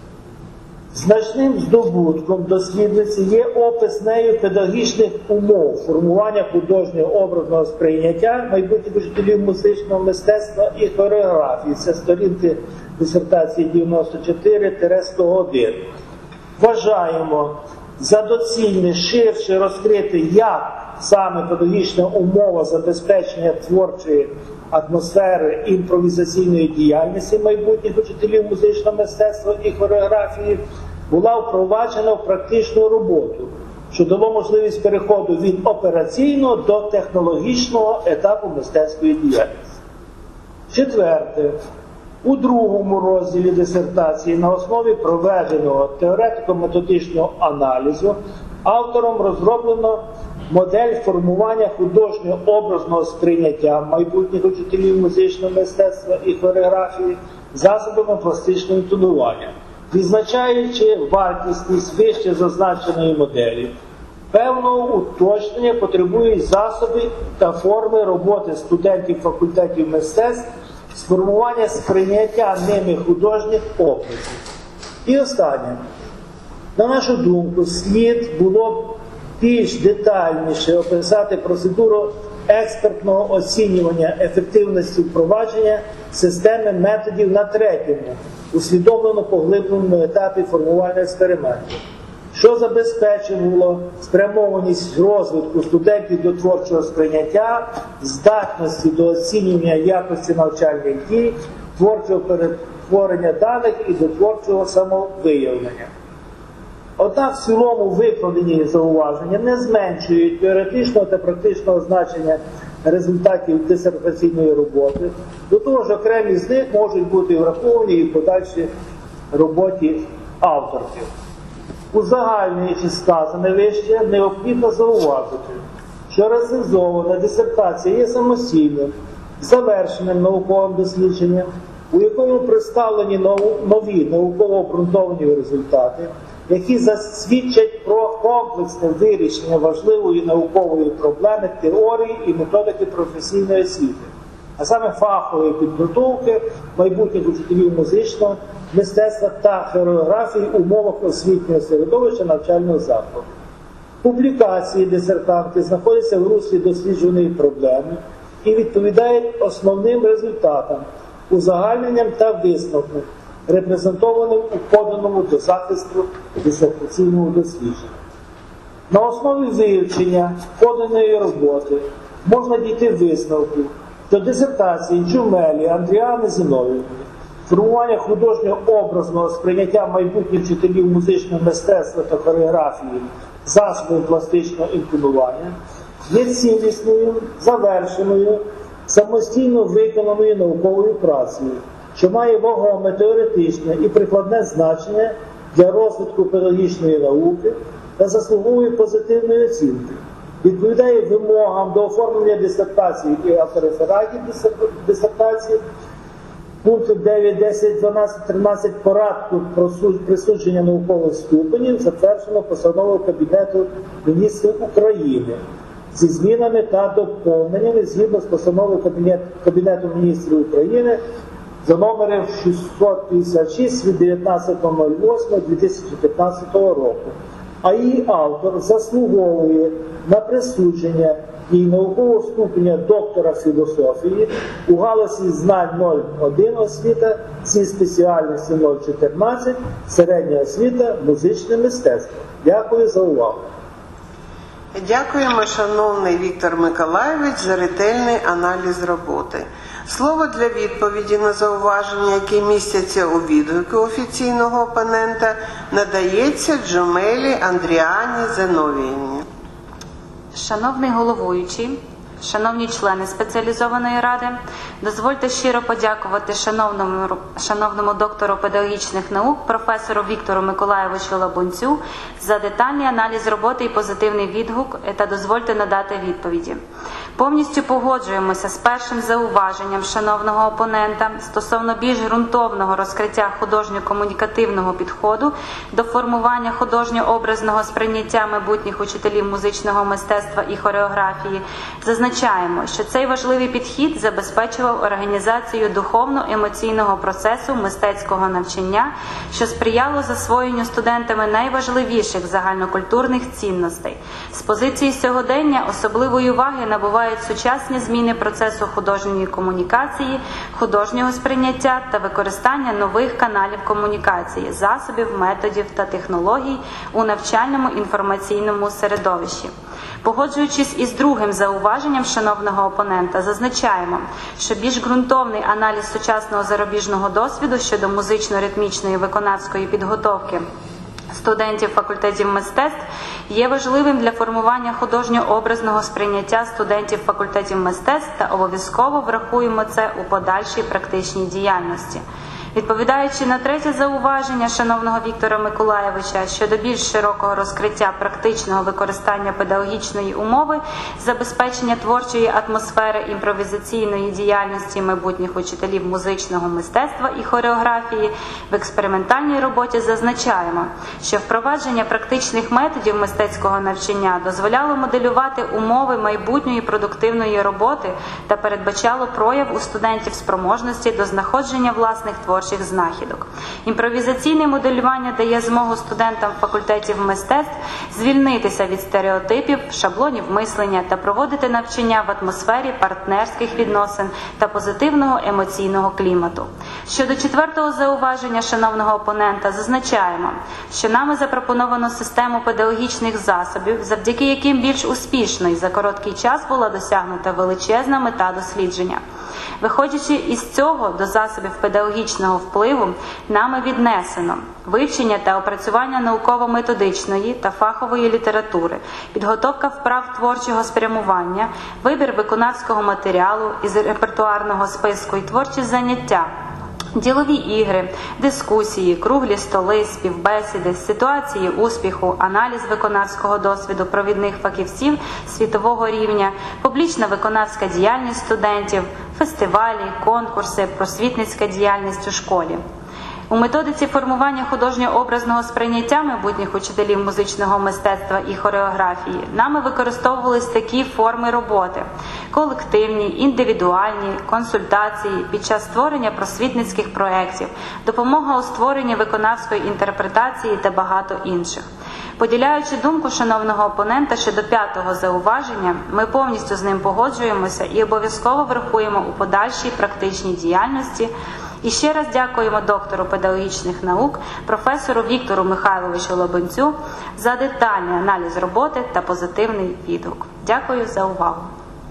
Speaker 5: Значним здобутком дослідниці є опис нею педагогічних умов формування художнього образного сприйняття майбутніх учителів музичного мистецтва і хореографії. Це сторінки дисертації дев'яносто чотири - сто один. Вважаємо за доцільне ширше розкрити, як саме педагогічна умова забезпечення творчої атмосфери імпровізаційної діяльності майбутніх учителів музичного мистецтва і хореографії була впроваджена в практичну роботу, що дало можливість переходу від операційного до технологічного етапу мистецької діяльності. Четверте. У другому розділі дисертації на основі проведеного теоретико-методичного аналізу автором розроблено модель формування художнього образного сприйняття майбутніх учителів музичного мистецтва і хореографії засобами пластичного інтонування, відзначаючи вартісність вище зазначеної моделі. Певного уточнення потребують засоби та форми роботи студентів факультетів мистецтв з формування сприйняття ними художніх образів. І останнє. На нашу думку, слід було б більш детальніше описати процедуру експертного оцінювання ефективності впровадження системи методів на третьому, услідомлено поглибленому етапі формування експерименту, що забезпечувало спрямованість розвитку студентів до творчого сприйняття, здатності до оцінювання якості навчальних дій, творчого перетворення даних і до творчого самовиявлення. Однак в цілому викладені зауваження не зменшують теоретичного та практичного значення результатів дисертаційної роботи, до того ж окремі з них можуть бути враховані і в подальшій роботі авторів. Узагальнюючи сказане вище, необхідно зауважити, що рецензована дисертація є самостійним, завершеним науковим дослідженням, у якому представлені нові науково обґрунтовані результати, які засвідчать про комплексне вирішення важливої наукової проблеми теорії і методики професійної освіти, а саме фахової підготовки майбутніх учителів музичного мистецтва та хореографії в умовах освітнього середовища навчального закладу. Публікації дисертантки знаходяться в руслі досліджуваної проблеми і відповідають основним результатам, узагальненням та висновкам, репрезентованим у поданому до захисту дисертаційного дослідження. На основі вивчення поданої роботи можна дійти висновку, що дисертації Джумелі Андріани Зіновіївни формування художнього образного сприйняття майбутніх вчителів музичного мистецтва та хореографії засобів пластичного інтонування є цілісною, завершеною, самостійно виконаною науковою працею, що має вагоме теоретичне і прикладне значення для розвитку педагогічної науки та заслуговує позитивної оцінки, відповідає вимогам до оформлення дисертації і авторефератів дисертації, пункти дев'ять, десять, дванадцять, тринадцять порядку про присудження наукових ступенів затверджено постановою Кабінету міністрів України зі змінами та доповненнями згідно з постановою Кабінету міністрів України за номером шістсот п'ятдесят шість від дев'ятнадцятого восьмого дві тисячі п'ятнадцятого року, а її автор заслуговує на присудження їй наукового ступеня доктора філософії у галузі знань нуль один освіта, цій спеціальності нуль чотирнадцять, середня освіта, музичне мистецтво. Дякую за увагу.
Speaker 1: Дякуємо, шановний Віктор Миколайович, за ретельний аналіз роботи. Слово для відповіді на зауваження, які містяться у відгуку офіційного опонента, надається Джумелі Андріані Зиновіївні.
Speaker 2: Шановний головуючий, шановні члени спеціалізованої ради, дозвольте щиро подякувати шановному, шановному доктору педагогічних наук, професору Віктору Миколайовичу Лабунцю за детальний аналіз роботи і позитивний відгук, та дозвольте надати відповіді. Повністю погоджуємося з першим зауваженням шановного опонента стосовно більш ґрунтовного розкриття художньо-комунікативного підходу до формування художньо-образного сприйняття майбутніх учителів музичного мистецтва і хореографії. Зазначаємо, що цей важливий підхід забезпечував організацію духовно-емоційного процесу мистецького навчання, що сприяло засвоєнню студентами найважливіших загальнокультурних цінностей. З позиції сьогодення особливої уваги набувають сучасні зміни процесу художньої комунікації, художнього сприйняття та використання нових каналів комунікації, засобів, методів та технологій у навчальному інформаційному середовищі. Погоджуючись із другим зауваженням шановного опонента, зазначаємо, що більш ґрунтовний аналіз сучасного зарубіжного досвіду щодо музично-ритмічної виконавської підготовки студентів факультетів мистецтв є важливим для формування художньо-образного сприйняття студентів факультетів мистецтв та обов'язково врахуємо це у подальшій практичній діяльності. Відповідаючи на третє зауваження шановного Віктора Миколайовича щодо більш широкого розкриття практичного використання педагогічної умови, забезпечення творчої атмосфери імпровізаційної діяльності майбутніх учителів музичного мистецтва і хореографії, в експериментальній роботі зазначаємо, що впровадження практичних методів мистецького навчання дозволяло моделювати умови майбутньої продуктивної роботи та передбачало прояв у студентів спроможності до знаходження власних творчих знахідок. Імпровізаційне моделювання дає змогу студентам факультетів мистецтв звільнитися від стереотипів, шаблонів мислення та проводити навчання в атмосфері партнерських відносин та позитивного емоційного клімату. Щодо четвертого зауваження шановного опонента зазначаємо, що нами запропоновано систему педагогічних засобів, завдяки яким більш успішно і за короткий час була досягнута величезна мета дослідження. Виходячи із цього до засобів педагогічного впливу, нами віднесено вивчення та опрацювання науково-методичної та фахової літератури, підготовка вправ творчого спрямування, вибір виконавського матеріалу із репертуарного списку і творчі заняття, ділові ігри, дискусії, круглі столи, співбесіди, ситуації успіху, аналіз виконавського досвіду провідних фахівців світового рівня, публічна виконавська діяльність студентів, фестивалі, конкурси, просвітницька діяльність у школі. У методиці формування художньо-образного сприйняття майбутніх учителів музичного мистецтва і хореографії нами використовувались такі форми роботи – колективні, індивідуальні, консультації під час створення просвітницьких проєктів, допомога у створенні виконавської інтерпретації та багато інших. Поділяючи думку шановного опонента щодо п'ятого зауваження, ми повністю з ним погоджуємося і обов'язково врахуємо у подальшій практичній діяльності. І ще раз дякуємо доктору педагогічних наук, професору Віктору Михайловичу Лабунцю за детальний аналіз роботи та позитивний відгук. Дякую за увагу.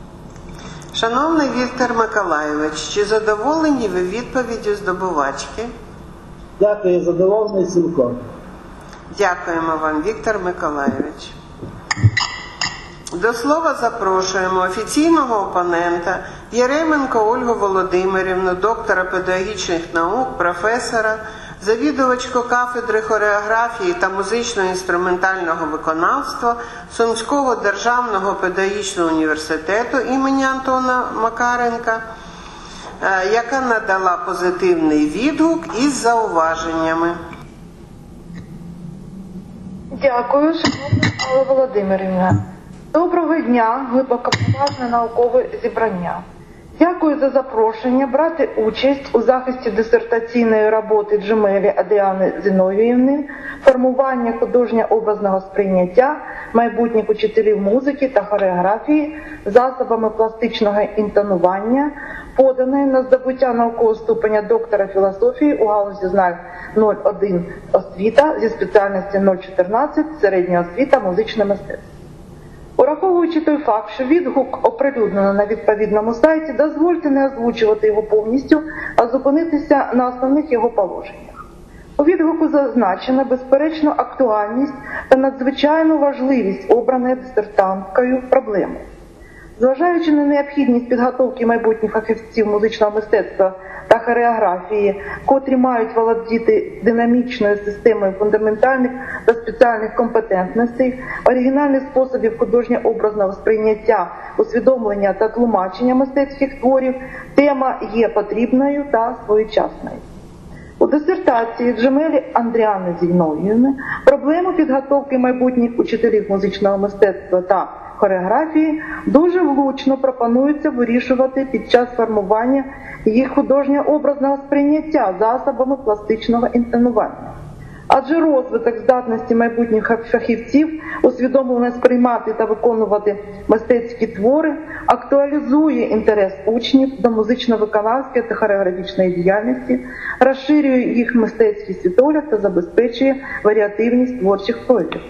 Speaker 1: Шановний Віктор Миколайович, чи задоволені ви відповіддю здобувачки?
Speaker 5: Дякую, задоволений цілком.
Speaker 1: Дякуємо вам, Віктор Миколайович. До слова запрошуємо офіційного опонента Єременко Ольгу Володимирівну, доктора педагогічних наук, професора, завідувачку кафедри хореографії та музично-інструментального виконавства Сумського державного педагогічного університету імені Антона Макаренка, яка надала позитивний відгук із зауваженнями.
Speaker 6: Дякую, шановна Алла Володимирівна. Доброго дня, глибокоповажне наукове зібрання. Дякую за запрошення брати участь у захисті дисертаційної роботи Джемелі Адріани Зіновіївни «Формування художньо-образного сприйняття майбутніх учителів музики та хореографії засобами пластичного інтонування», поданої на здобуття наукового ступеня доктора філософії у галузі знань нуль один освіта зі спеціальності нуль чотирнадцять середня освіта музичне мистецтво. Ураховуючи той факт, що відгук оприлюднено на відповідному сайті, дозвольте не озвучувати його повністю, а зупинитися на основних його положеннях. У відгуку зазначена безперечно актуальність та надзвичайну важливість обраної дисертанткою проблеми. Зважаючи на необхідність підготовки майбутніх фахівців музичного мистецтва та хореографії, котрі мають володіти динамічною системою фундаментальних та спеціальних компетентностей, оригінальних способів художньо-образного сприйняття, усвідомлення та тлумачення мистецьких творів, тема є потрібною та своєчасною. У дисертації Джемелі Адріани Зіновіївни проблему підготовки майбутніх учителів музичного мистецтва та хореографії дуже влучно пропонується вирішувати під час формування їх художньо-образного сприйняття засобами пластичного інтонування. Адже розвиток здатності майбутніх фахівців усвідомлено сприймати та виконувати мистецькі твори актуалізує інтерес учнів до музично-виконавської та хореографічної діяльності, розширює їх мистецький світогляд та забезпечує варіативність творчих проявів.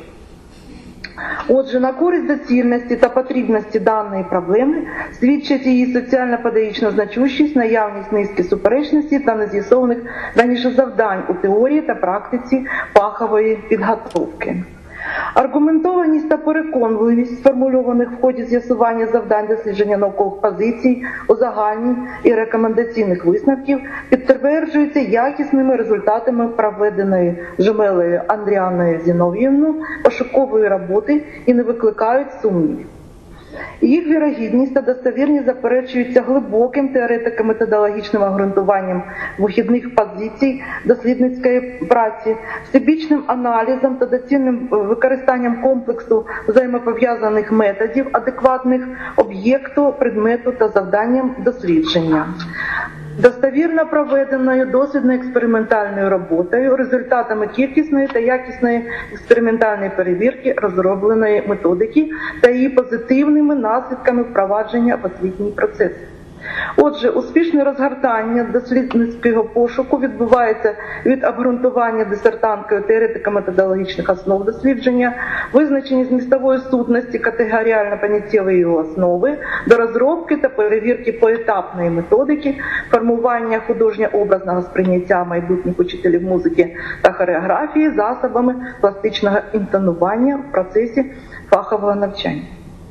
Speaker 6: Отже, на користь доцільності та потрібності даної проблеми свідчить її соціально-педагогічна значущість, наявність низки суперечностей та нез'ясованих раніше завдань у теорії та практиці фахової підготовки. Аргументованість та переконливість сформульованих в ході з'ясування завдань дослідження наукових позицій, узагальнень і рекомендаційних висновків підтверджуються якісними результатами проведеної Джемелею Адріаною Зіновіївною пошукової роботи і не викликають сумнівів. Їх вірогідність та достовірність заперечуються глибоким теоретико-методологічним обґрунтуванням вихідних позицій дослідницької праці, всебічним аналізом та доцільним використанням комплексу взаємопов'язаних методів, адекватних об'єкту, предмету та завданням дослідження. Достовірно проведеною дослідно-експериментальною роботою, результатами кількісної та якісної експериментальної перевірки розробленої методики та її позитивними наслідками впровадження в освітній процес. Отже, успішне розгортання дослідницького пошуку відбувається від обґрунтування дисертанткою теоретико-методологічних основ дослідження, визначення змістової сутності категоріально-поняттєвої основи, до розробки та перевірки поетапної методики, формування художньо-образного сприйняття майбутніх учителів музики та хореографії засобами пластичного інтонування в процесі фахового навчання.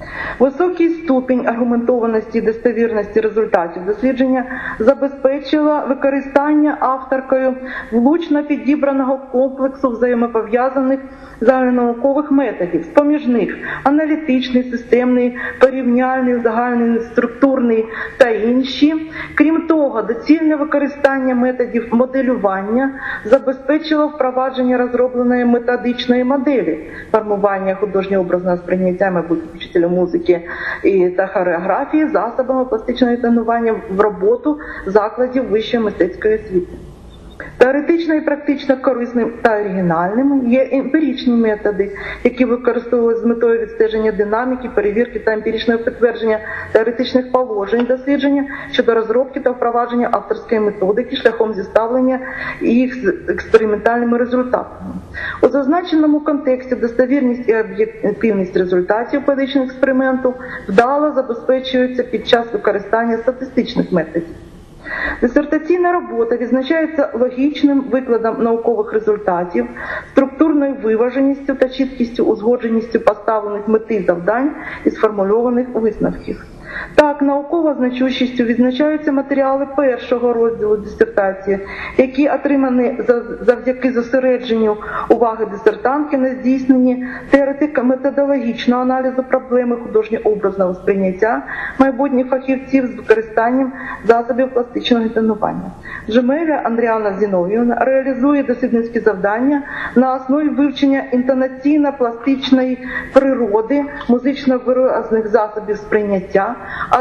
Speaker 6: Високий ступінь аргументованості і достовірності результатів дослідження забезпечила використання авторкою влучно підібраного комплексу взаємопов'язаних загальнонаукових методів, з-поміж них аналітичний, системний, порівняльний, загальний, структурний та інші. Крім того, доцільне використання методів моделювання забезпечило впровадження розробленої методичної моделі формування художньо-образного сприйняття майбутніх учителів музики і та хореографії засобами пластичного інтонування в роботу закладів вищої мистецької освіти. Теоретично і практично корисним та оригінальними є емпіричні методи, які використовують з метою відстеження динаміки, перевірки та емпіричного підтвердження теоретичних положень дослідження щодо розробки та впровадження авторської методики шляхом зіставлення їх з експериментальними результатами. У зазначеному контексті достовірність і об'єктивність результатів педагогічного експерименту вдало забезпечуються під час використання статистичних методів. Дисертаційна робота відзначається логічним викладом наукових результатів, структурною виваженістю та чіткістю, узгодженістю поставлених мети завдань і сформульованих висновків. Так, науково значущістю відзначаються матеріали першого розділу дисертації, які отримані завдяки зосередженню уваги дисертантки на здійсненні теоретико-методологічного аналізу проблеми художньо-образного сприйняття майбутніх фахівців з використанням засобів пластичного інтонування. Джемеля Адріана Зіновіївна реалізує дослідницькі завдання на основі вивчення інтонаційно-пластичної природи музично-виразних засобів сприйняття, адже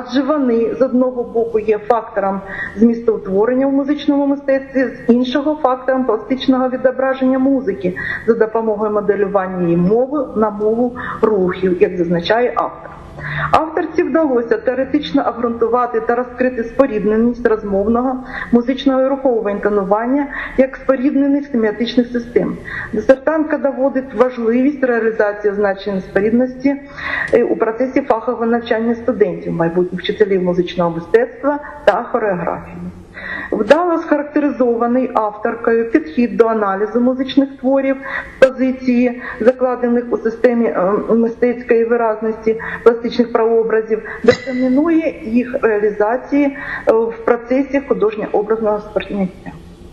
Speaker 6: адже вони з одного боку є фактором змістоутворення в музичному мистецтві, з іншого фактором пластичного відображення музики за допомогою моделювання її мови на мову рухів, як зазначає автор. Авторці вдалося теоретично обґрунтувати та розкрити спорідненість розмовного, музичного і рухового інтонування як споріднених семіотичних систем. Дисертантка доводить важливість реалізації означеної спорідності у процесі фахового навчання студентів, майбутніх вчителів музичного мистецтва та хореографії. Вдало схарактеризований авторкою підхід до аналізу музичних творів з позиції, закладених у системі мистецької виразності пластичних прообразів, детермінує їх реалізації в процесі художньо-образного сприйняття.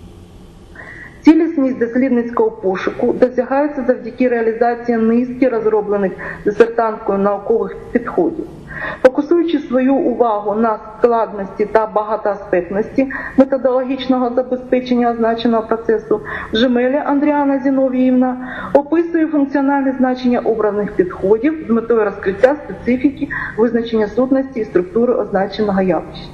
Speaker 6: Цілісність дослідницького пошуку досягається завдяки реалізації низки розроблених дисертанткою наукових підходів. Фокусуючи свою увагу на складності та багатоаспектності методологічного забезпечення означеного процесу, Джемеля Андріана Зіновіївна описує функціональне значення обраних підходів з метою розкриття специфіки, визначення сутності і структури означеного явища.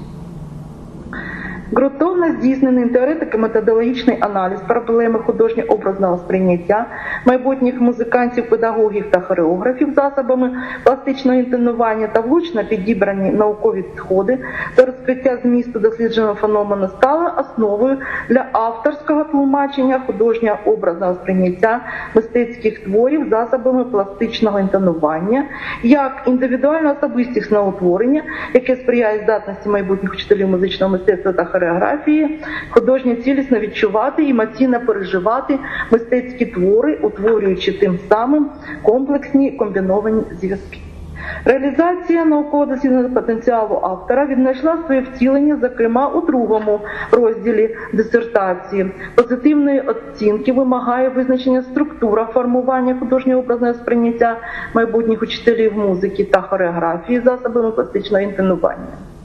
Speaker 6: Ґрунтовно здійснений теоретико-методологічний аналіз проблеми художньо-образного сприйняття майбутніх музикантів, педагогів та хореографів засобами пластичного інтонування та влучно підібрані наукові підходи до розкриття змісту дослідженого феномену стали основою для авторського тлумачення художньо-образного сприйняття мистецьких творів засобами пластичного інтонування як індивідуально-особистісного утворення, яке сприяє здатності майбутніх вчителів музичного мистецтва та хореографії художньо цілісно відчувати і емоційно переживати мистецькі твори, утворюючи тим самим комплексні комбіновані зв'язки. Реалізація науково-дослідного потенціалу автора віднайшла своє втілення, зокрема, у другому розділі дисертації. Позитивної оцінки вимагає визначення структура формування художньо-образного сприйняття майбутніх учителів музики та хореографії засобами пластичного інтонування.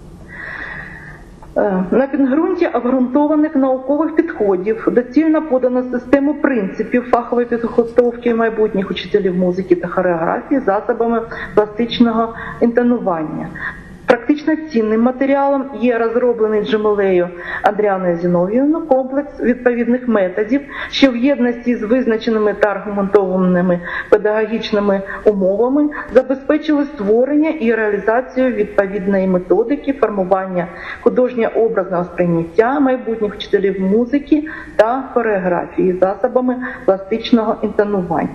Speaker 6: На підґрунті обґрунтованих наукових підходів доцільно подано систему принципів фахової підготовки майбутніх учителів музики та хореографії засобами пластичного інтонування. Практично цінним матеріалом є розроблений Джемелею Андріаною Зіновіївною комплекс відповідних методів, що в єдності з визначеними та аргументованими педагогічними умовами забезпечили створення і реалізацію відповідної методики формування художньо-образного сприйняття майбутніх вчителів музики та хореографії засобами пластичного інтонування.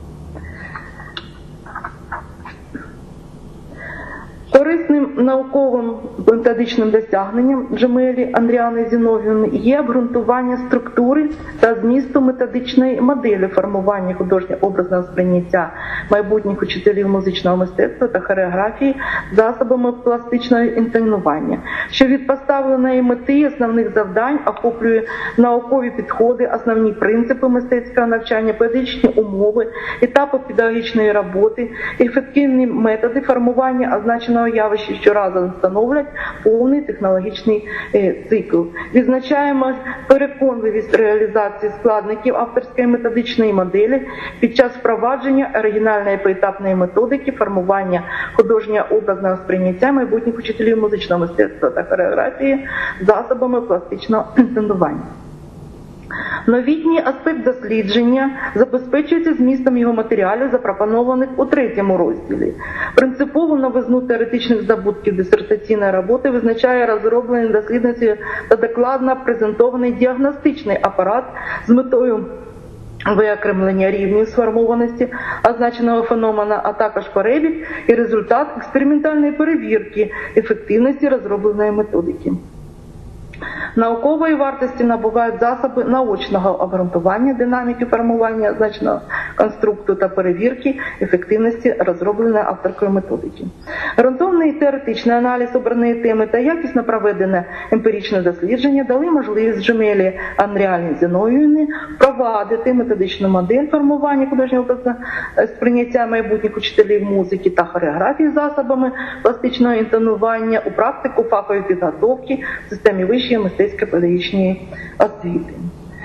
Speaker 6: Корисним науковим методичним досягненням Джемелі Андріани Зіновіївни є обґрунтування структури та змісту методичної моделі формування художньо-образного сприйняття майбутніх учителів музичного мистецтва та хореографії засобами пластичного інтонування, що від поставленої мети основних завдань охоплює наукові підходи, основні принципи мистецького навчання, педагогічні умови, етапи педагогічної роботи, ефективні методи формування означеного явища, що разом становлять повний технологічний цикл. Відзначаємо переконливість реалізації складників авторської методичної моделі під час впровадження оригінальної поетапної методики формування художньо-образного сприйняття майбутніх учителів музичного мистецтва та хореографії засобами пластичного інтонування. Новітній аспект дослідження забезпечується змістом його матеріалів, запропонованих у третьому розділі. Принципову новизну теоретичних здобутків дисертаційної роботи визначає розроблений дослідницею та докладно презентований діагностичний апарат з метою виокремлення рівнів сформованості означеного феномена, а також перебіг і результат експериментальної перевірки ефективності розробленої методики. Наукової вартості набувають засоби наочного обґрунтування динаміки формування значного конструкту та перевірки ефективності розробленої авторкою методики. Ґрунтовний теоретичний аналіз обраної теми та якісно проведене емпіричне дослідження дали можливість Джемелі Андріані Зіновіївні впровадити методичну модель формування художнього сприйняття майбутніх учителів музики та хореографії засобами пластичного інтонування у практику фахової підготовки в системі вищої мистецько-педагогічної освіти.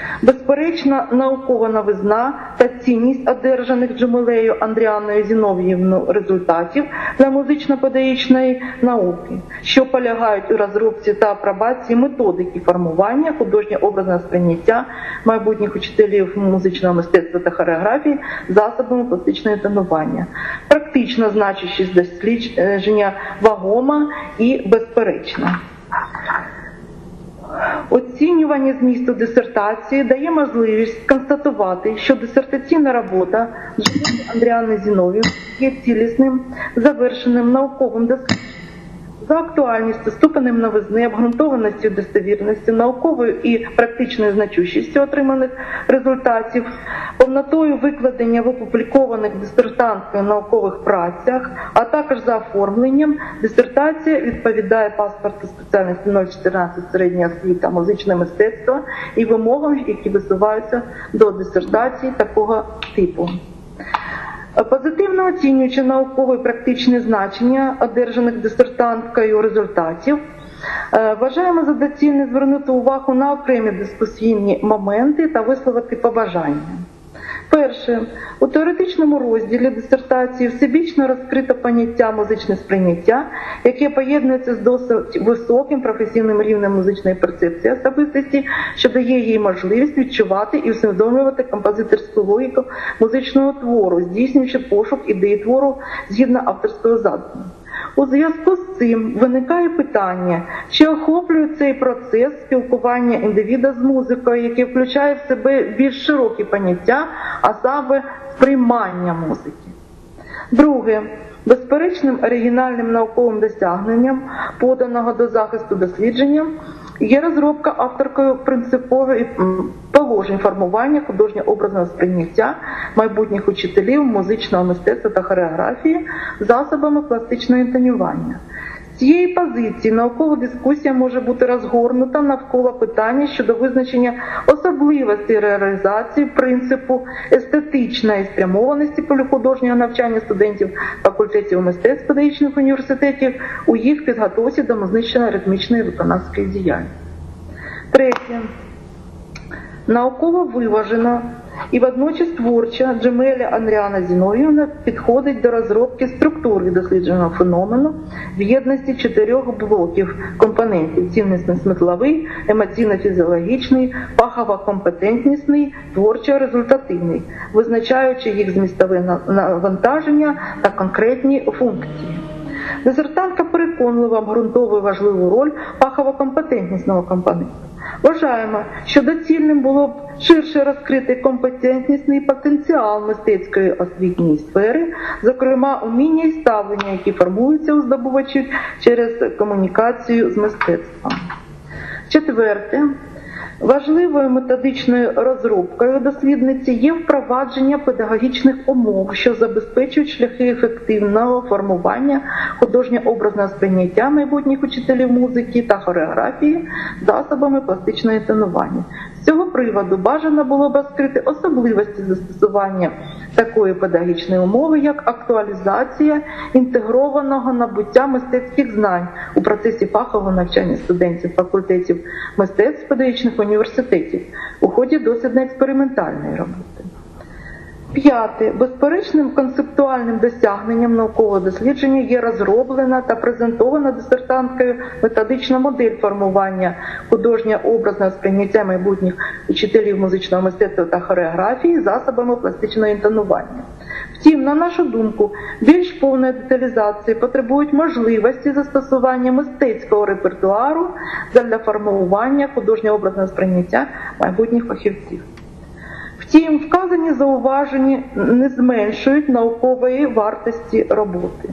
Speaker 6: Безперечна наукова новизна та цінність одержаних Джемелею Андріаною Зінов'ївною результатів для музично-педагогічної науки, що полягають у розробці та апробації методики формування художньо-образного сприйняття майбутніх учителів музичного мистецтва та хореографії засобами пластичного тонування. Практична значущість дослідження вагома і безперечна. Оцінювання змісту дисертації дає можливість констатувати, що дисертаційна робота Джемелі Андріани Зінов'ївни є цілісним, завершеним науковим дослідженням за актуальністю, ступенем новизни, обґрунтованістю, достовірністю, науковою і практичною значущістю отриманих результатів, повнотою викладення в опублікованих дисертанткою наукових працях, а також за оформленням. Дисертація відповідає паспорту спеціальності нуль чотирнадцять середня освіта музичне мистецтво і вимогам, які висуваються до дисертації такого типу. Позитивно оцінюючи наукове і практичне значення одержаних дисертанткою результатів, вважаємо за доцільне звернути увагу на окремі дискусійні моменти та висловити побажання. Перше. У теоретичному розділі дисертації всебічно розкрито поняття музичне сприйняття, яке поєднується з досить високим професійним рівнем музичної перцепції особистості, що дає їй можливість відчувати і усвідомлювати композиторську логіку музичного твору, здійснюючи пошук ідеї твору згідно авторського задуму. У зв'язку з цим виникає питання, чи охоплює цей процес спілкування індивіда з музикою, який включає в себе більш широкі поняття, а саме сприймання музики. Друге. Безперечним оригінальним науковим досягненням, поданого до захисту дослідження, є розробка авторкою принципових положень формування художньо-образного сприйняття майбутніх учителів музичного мистецтва та хореографії засобами пластичного інтонування. З цієї позиції наукова дискусія може бути розгорнута навколо питання щодо визначення особливостей реалізації принципу естетичної спрямованості поліхудожнього навчання студентів факультетів мистецтв педагогічних університетів у їх підготовці до музично-ритмічної виконавської діяльності. Третє. Науково виважено і водночас творча Джемеля Андріана Зінов'ївна підходить до розробки структури дослідженого феномену в єдності чотирьох блоків компонентів: ціннісно-смисловий, емоційно-фізіологічний, фахово-компетентнісний, творчо-результативний, визначаючи їх змістове навантаження та конкретні функції. Дисертантка переконливо обґрунтовує важливу роль фахово-компетентнісного компоненту. Вважаємо, що доцільним було б ширше розкрити компетентнісний потенціал мистецької освітньої сфери, зокрема уміння і ставлення, які формуються у здобувачів через комунікацію з мистецтвом. Четверте. Важливою методичною розробкою дослідниці є впровадження педагогічних умов, що забезпечують шляхи ефективного формування художньо-образного сприйняття майбутніх учителів музики та хореографії засобами пластичного інтонування. З цього приводу бажано було б розкрити особливості застосування такої педагогічної умови, як актуалізація інтегрованого набуття мистецьких знань у процесі фахового навчання студентів факультетів мистецтв педагогічних університетів у ході дослідно-експериментальної роботи. П'яте. Безперечним концептуальним досягненням наукового дослідження є розроблена та презентована дисертанткою методична модель формування художньо-образного сприйняття майбутніх учителів музичного мистецтва та хореографії засобами пластичного інтонування. Втім, на нашу думку, більш повної деталізації потребують можливості застосування мистецького репертуару для формування художньо-образного сприйняття майбутніх фахівців. Втім, вказані зауваження не зменшують наукової вартості роботи.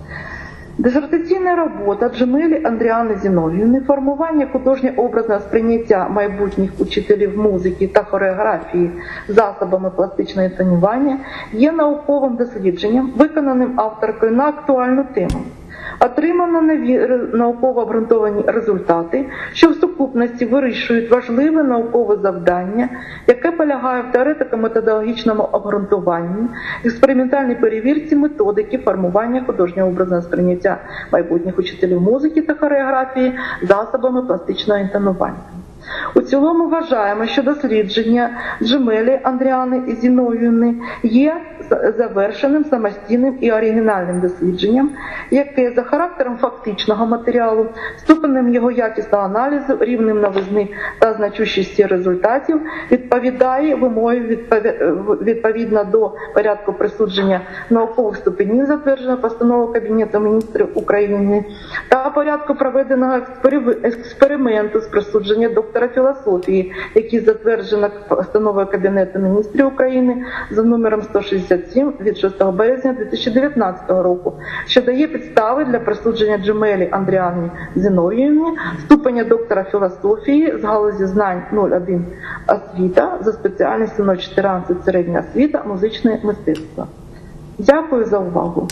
Speaker 6: Дисертаційна робота Джемелі Андріани Зінов'ївни «Формування художньо-образного сприйняття майбутніх учителів музики та хореографії засобами пластичного інтонування» є науковим дослідженням, виконаним авторкою на актуальну тему. Отримано науково обґрунтовані результати, що в сукупності вирішують важливе наукове завдання, яке полягає в теоретико-методологічному обґрунтуванні, експериментальній перевірці методики формування художнього образного сприйняття майбутніх учителів музики та хореографії засобами пластичного інтонування. У цілому вважаємо, що дослідження Джемелі Андріани Зіновіївни є завершеним, самостійним і оригінальним дослідженням, яке за характером фактичного матеріалу, ступенем його якісного аналізу, рівнем новизни та значущості результатів відповідає вимоги відповідно до порядку присудження наукових ступенів, затвердженого постановою Кабінету міністрів України, та порядку проведеного експерименту з присудження доктора філософії, який затверджено постановою Кабінету міністрів України за номером сто шістдесят сім від шостого березня дві тисячі дев'ятнадцятого року, що дає підстави для присудження Джемелі Андріані Зіновіївні ступеня доктора філософії з галузі знань нуль один освіта за спеціальністю нуль чотирнадцять середня освіта, музичне мистецтво. Дякую за увагу.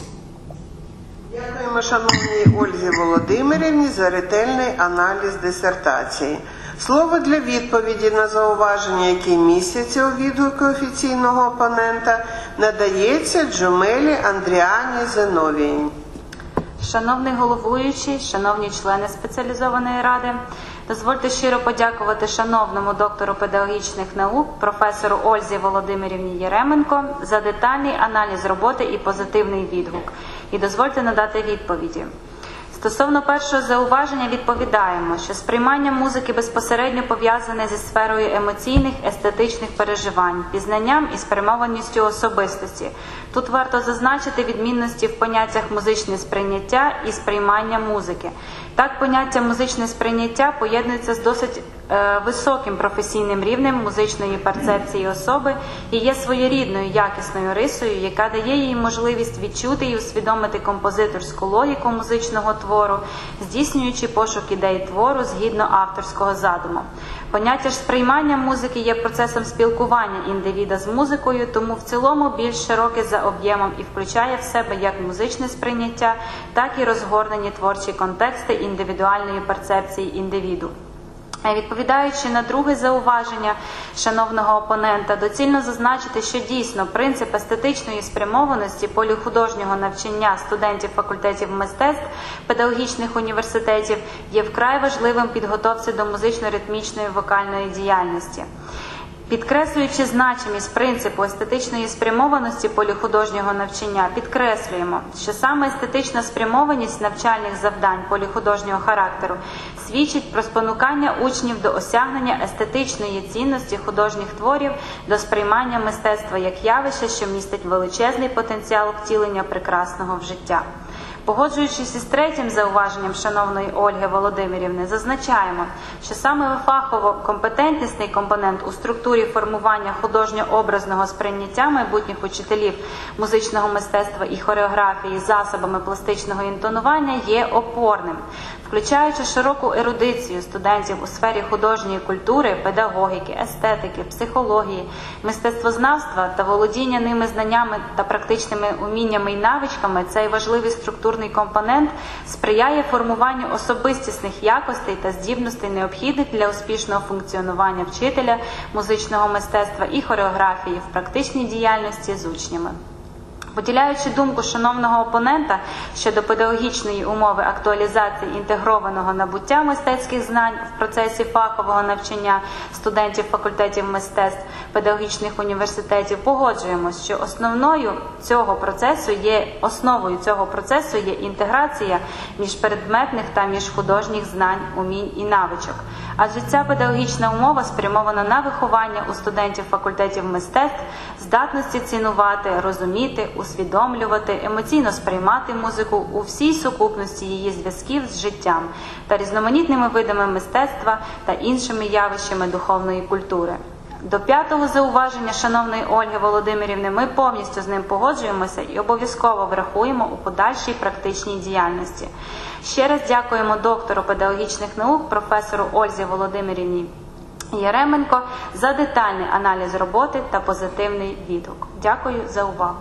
Speaker 1: Дякуємо шановній Ользі Володимирівні за ретельний аналіз дисертації. Слово для відповіді на зауваження, які містяться у відгуку офіційного опонента, надається Джемелі Андріані Зіновіївні.
Speaker 2: Шановний головуючий, шановні члени спеціалізованої ради, дозвольте щиро подякувати шановному доктору педагогічних наук, професору Ользі Володимирівні Єременко за детальний аналіз роботи і позитивний відгук. І дозвольте надати відповіді. Стосовно першого зауваження відповідаємо, що сприймання музики безпосередньо пов'язане зі сферою емоційних, естетичних переживань, пізнанням і спрямованістю особистості. Тут варто зазначити відмінності в поняттях музичне сприйняття і сприймання музики. Так, поняття музичне сприйняття поєднується з досить е, високим професійним рівнем музичної перцепції особи і є своєрідною якісною рисою, яка дає їй можливість відчути і усвідомити композиторську логіку музичного твору, здійснюючи пошук ідей твору згідно авторського задуму. Поняття ж сприймання музики є процесом спілкування індивіда з музикою, тому в цілому більш широке за об'ємом і включає в себе як музичне сприйняття, так і розгорнені творчі контексти індивідуальної перцепції індивіду. Відповідаючи на друге зауваження шановного опонента, доцільно зазначити, що дійсно принцип естетичної спрямованості поліхудожнього навчання студентів факультетів мистецтв, педагогічних університетів є вкрай важливим в підготовці до музично-ритмічної вокальної діяльності. Підкреслюючи значимість принципу естетичної спрямованості поліхудожнього навчання, підкреслюємо, що саме естетична спрямованість навчальних завдань поліхудожнього характеру свідчить про спонукання учнів до осягнення естетичної цінності художніх творів, до сприймання мистецтва як явища, що містить величезний потенціал втілення прекрасного в життя. Погоджуючись із третім зауваженням шановної Ольги Володимирівни, зазначаємо, що саме фахово-компетентнісний компонент у структурі формування художньо-образного сприйняття майбутніх учителів музичного мистецтва і хореографії засобами пластичного інтонування є опорним. Включаючи широку ерудицію студентів у сфері художньої культури, педагогіки, естетики, психології, мистецтвознавства та володіння ними знаннями та практичними уміннями і навичками, цей важливий структурний компонент сприяє формуванню особистісних якостей та здібностей, необхідних для успішного функціонування вчителя музичного мистецтва і хореографії в практичній діяльності з учнями. Поділяючи думку шановного опонента щодо педагогічної умови актуалізації інтегрованого набуття мистецьких знань в процесі фахового навчання студентів факультетів мистецтв, педагогічних університетів, погоджуємося, що основною цього процесу є, основою цього процесу є інтеграція міжпредметних та міжхудожніх знань, умінь і навичок. Адже ця педагогічна умова спрямована на виховання у студентів факультетів мистецтв здатності цінувати, розуміти, усвідомлювати, емоційно сприймати музику у всій сукупності її зв'язків з життям та різноманітними видами мистецтва та іншими явищами духовної культури. До п'ятого зауваження шановної Ольги Володимирівни ми повністю з ним погоджуємося і обов'язково врахуємо у подальшій практичній діяльності. Ще раз дякуємо доктору педагогічних наук, професору Ользі Володимирівні Єременко за детальний аналіз роботи та позитивний відгук. Дякую за увагу.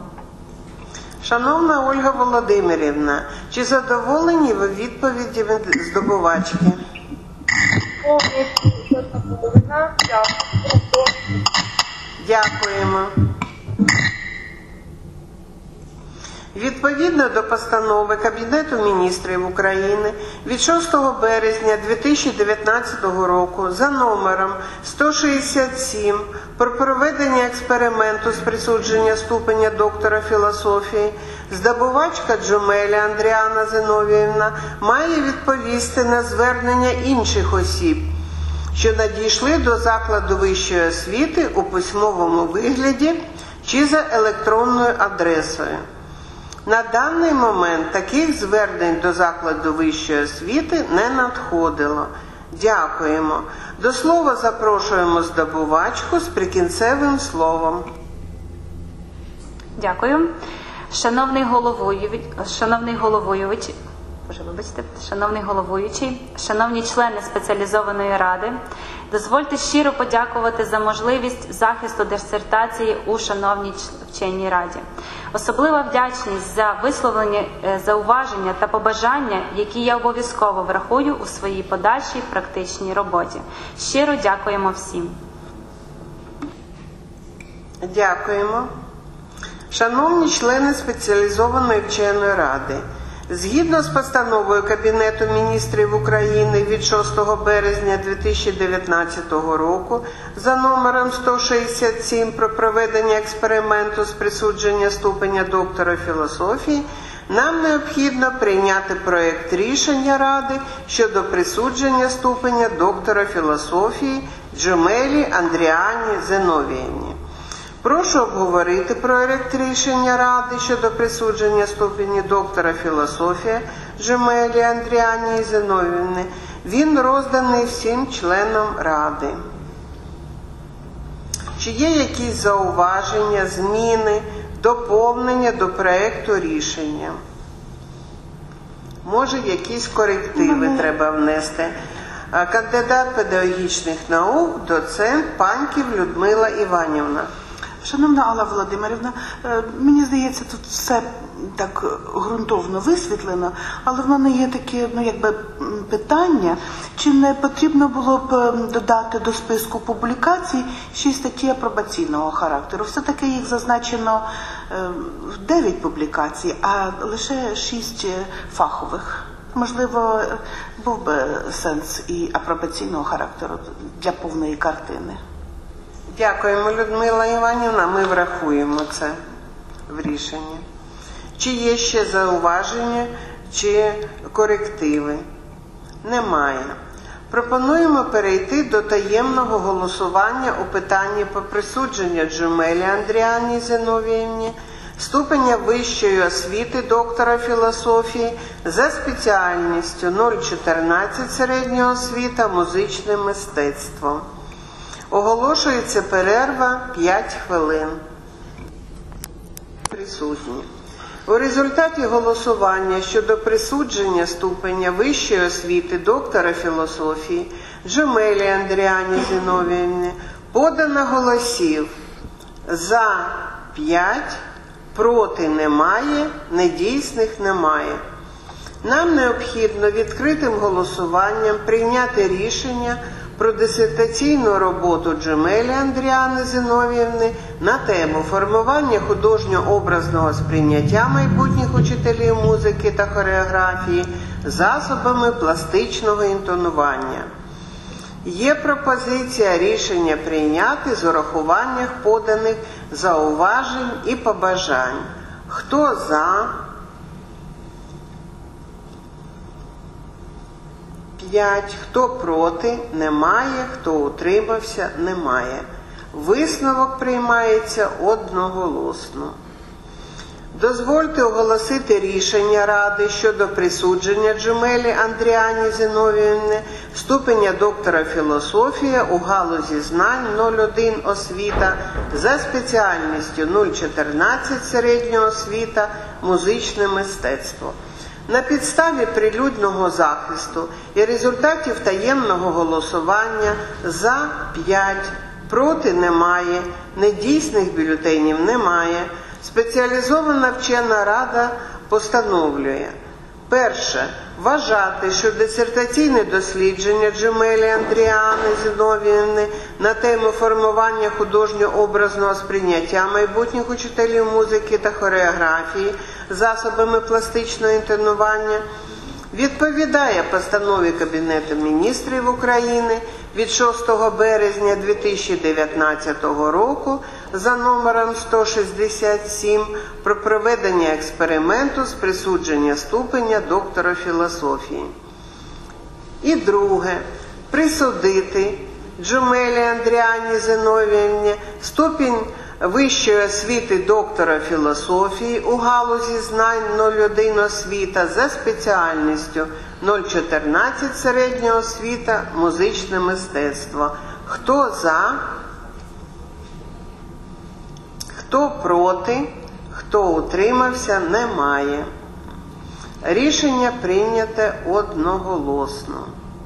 Speaker 1: Шановна Ольга Володимирівна, чи задоволені ви відповіді здобувачки?
Speaker 6: Дякую.
Speaker 1: Дякуємо. Відповідно до постанови Кабінету міністрів України від шостого березня дві тисячі дев'ятнадцятого року за номером сто шістдесят сім про проведення експерименту з присудження ступеня доктора філософії, здобувачка Джумеля Андріана Зиновіївна має відповісти на звернення інших осіб, що надійшли до закладу вищої освіти у письмовому вигляді чи за електронною адресою. На даний момент таких звернень до закладу вищої освіти не надходило. Дякуємо. До слова запрошуємо здобувачку з прикінцевим словом.
Speaker 2: Дякую. Шановний головуючий, шановний головуючий, Боже, вибачте, шановний головуючий, шановні члени спеціалізованої ради, дозвольте щиро подякувати за можливість захисту дисертації у шановній вченій раді. Особлива вдячність за висловлені зауваження та побажання, які я обов'язково врахую у своїй подальшій практичній роботі. Щиро дякуємо всім.
Speaker 1: Дякуємо. Шановні члени спеціалізованої вченої ради, згідно з постановою Кабінету міністрів України від шостого березня дві тисячі дев'ятнадцятого року за номером сто шістдесят сім про проведення експерименту з присудження ступеня доктора філософії, нам необхідно прийняти проєкт рішення Ради щодо присудження ступеня доктора філософії Джумелі Андріані Зиновіївні. Прошу обговорити проєкт рішення Ради щодо присудження ступені доктора філософії Джумелі Андріані Зиновіївни. Він розданий всім членам Ради. Чи є якісь зауваження, зміни, доповнення до проєкту рішення? Може, якісь корективи треба внести? Кандидат педагогічних наук, доцент Паньків Людмила Іванівна.
Speaker 3: Шановна Алла Володимирівна, мені здається, тут все так ґрунтовно висвітлено, але в мене є таке, ну, якби питання, чи не потрібно було б додати до списку публікацій ще й статті апробаційного характеру. Все-таки їх зазначено дев'ять публікацій, а лише шість фахових. Можливо, був би сенс і апробаційного характеру для повної картини.
Speaker 1: Дякуємо, Людмила Іванівна. Ми врахуємо це в рішенні. Чи є ще зауваження, чи корективи? Немає. Пропонуємо перейти до таємного голосування у питанні про присудження Джумелі Андріані Зиновіївні ступеня вищої освіти доктора філософії за спеціальністю нуль чотирнадцять середня освіта музичне мистецтво. Оголошується перерва п'ять хвилин. Присутні. У результаті голосування щодо присудження ступеня вищої освіти доктора філософії Джумелі Андріані Зиновіївні подано голосів за п'ять, проти немає, недійсних немає. Нам необхідно відкритим голосуванням прийняти рішення про дисертаційну роботу Джумелі Андріани Зиновіївни на тему формування художньо-образного сприйняття майбутніх учителів музики та хореографії засобами пластичного інтонування. Є пропозиція рішення прийняти з урахуванням поданих зауважень і побажань. Хто за? п'ять. Хто проти? Немає. Хто утримався? Немає. Висновок приймається одноголосно. Дозвольте оголосити рішення Ради щодо присудження Джумелі Андріані Зиновіївни ступеня доктора філософії у галузі знань нуль один освіта за спеціальністю нуль чотирнадцять середня освіта музичне мистецтво. На підставі прилюдного захисту і результатів таємного голосування за п'ять, проти немає, недійсних бюлетенів немає, спеціалізована вчена рада постановлює Перше. Вважати, що дисертаційне дослідження Джемелі Андріани Зіновіївни на тему формування художньо-образного сприйняття майбутніх учителів музики та хореографії засобами пластичного інтонування відповідає постанові Кабінету міністрів України від шостого березня дві тисячі дев'ятнадцятого року за номером сто шістдесят сім про проведення експерименту з присудження ступеня доктора філософії. І друге. Присудити Джемелі Андріані Зіновіївні ступінь вищої освіти доктора філософії у галузі знань нуль один освіта за спеціальністю нуль чотирнадцять середня освіта музичне мистецтво. Хто за? Хто проти? Хто утримався? Немає. Рішення прийняте одноголосно.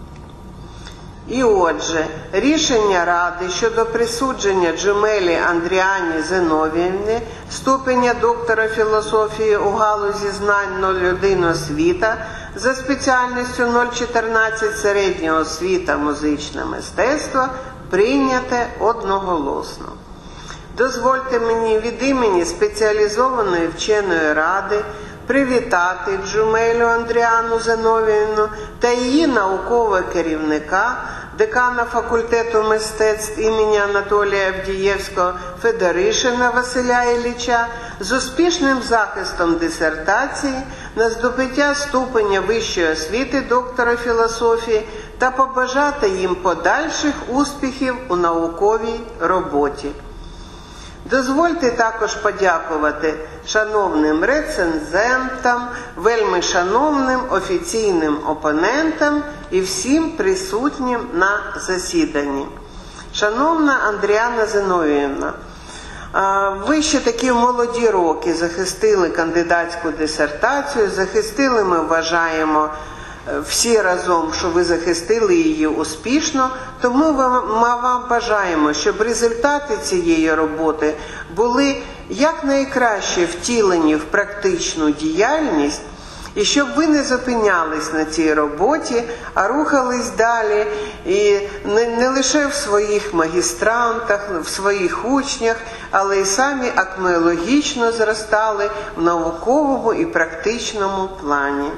Speaker 1: І отже, рішення Ради щодо присудження Джемелі Андріані Зіновіївні ступеня доктора філософії у галузі знань нуль один освіта за спеціальністю нуль чотирнадцять середня освіта музичне мистецтво прийняте одноголосно. Дозвольте мені від імені спеціалізованої вченої ради привітати Джемелю Андріану Зіновіївну та її наукового керівника, декана факультету мистецтв імені Анатолія Авдієвського Федоришина Василя Ілліча з успішним захистом дисертації на здобуття ступеня вищої освіти доктора філософії та побажати їм подальших успіхів у науковій роботі. Дозвольте також подякувати шановним рецензентам, вельми шановним офіційним опонентам і всім присутнім на засіданні. Шановна Андріана Зіновіївна, ви ще такі в молоді роки захистили кандидатську дисертацію, захистили, ми вважаємо, всі разом, що ви захистили її успішно, тому ми вам бажаємо, щоб результати цієї роботи були якнайкраще втілені в практичну діяльність, і щоб ви не зупинялись на цій роботі, а рухались далі, і не, не лише в своїх магістрантах, в своїх учнях, але й самі акмеологічно зростали в науковому і практичному плані.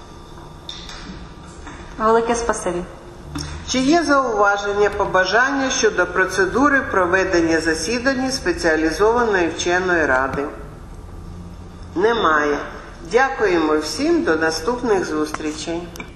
Speaker 2: Велике спасибі.
Speaker 1: Чи є зауваження, побажання щодо процедури проведення засідань спеціалізованої вченої ради? Немає. Дякуємо всім, до наступних зустрічей.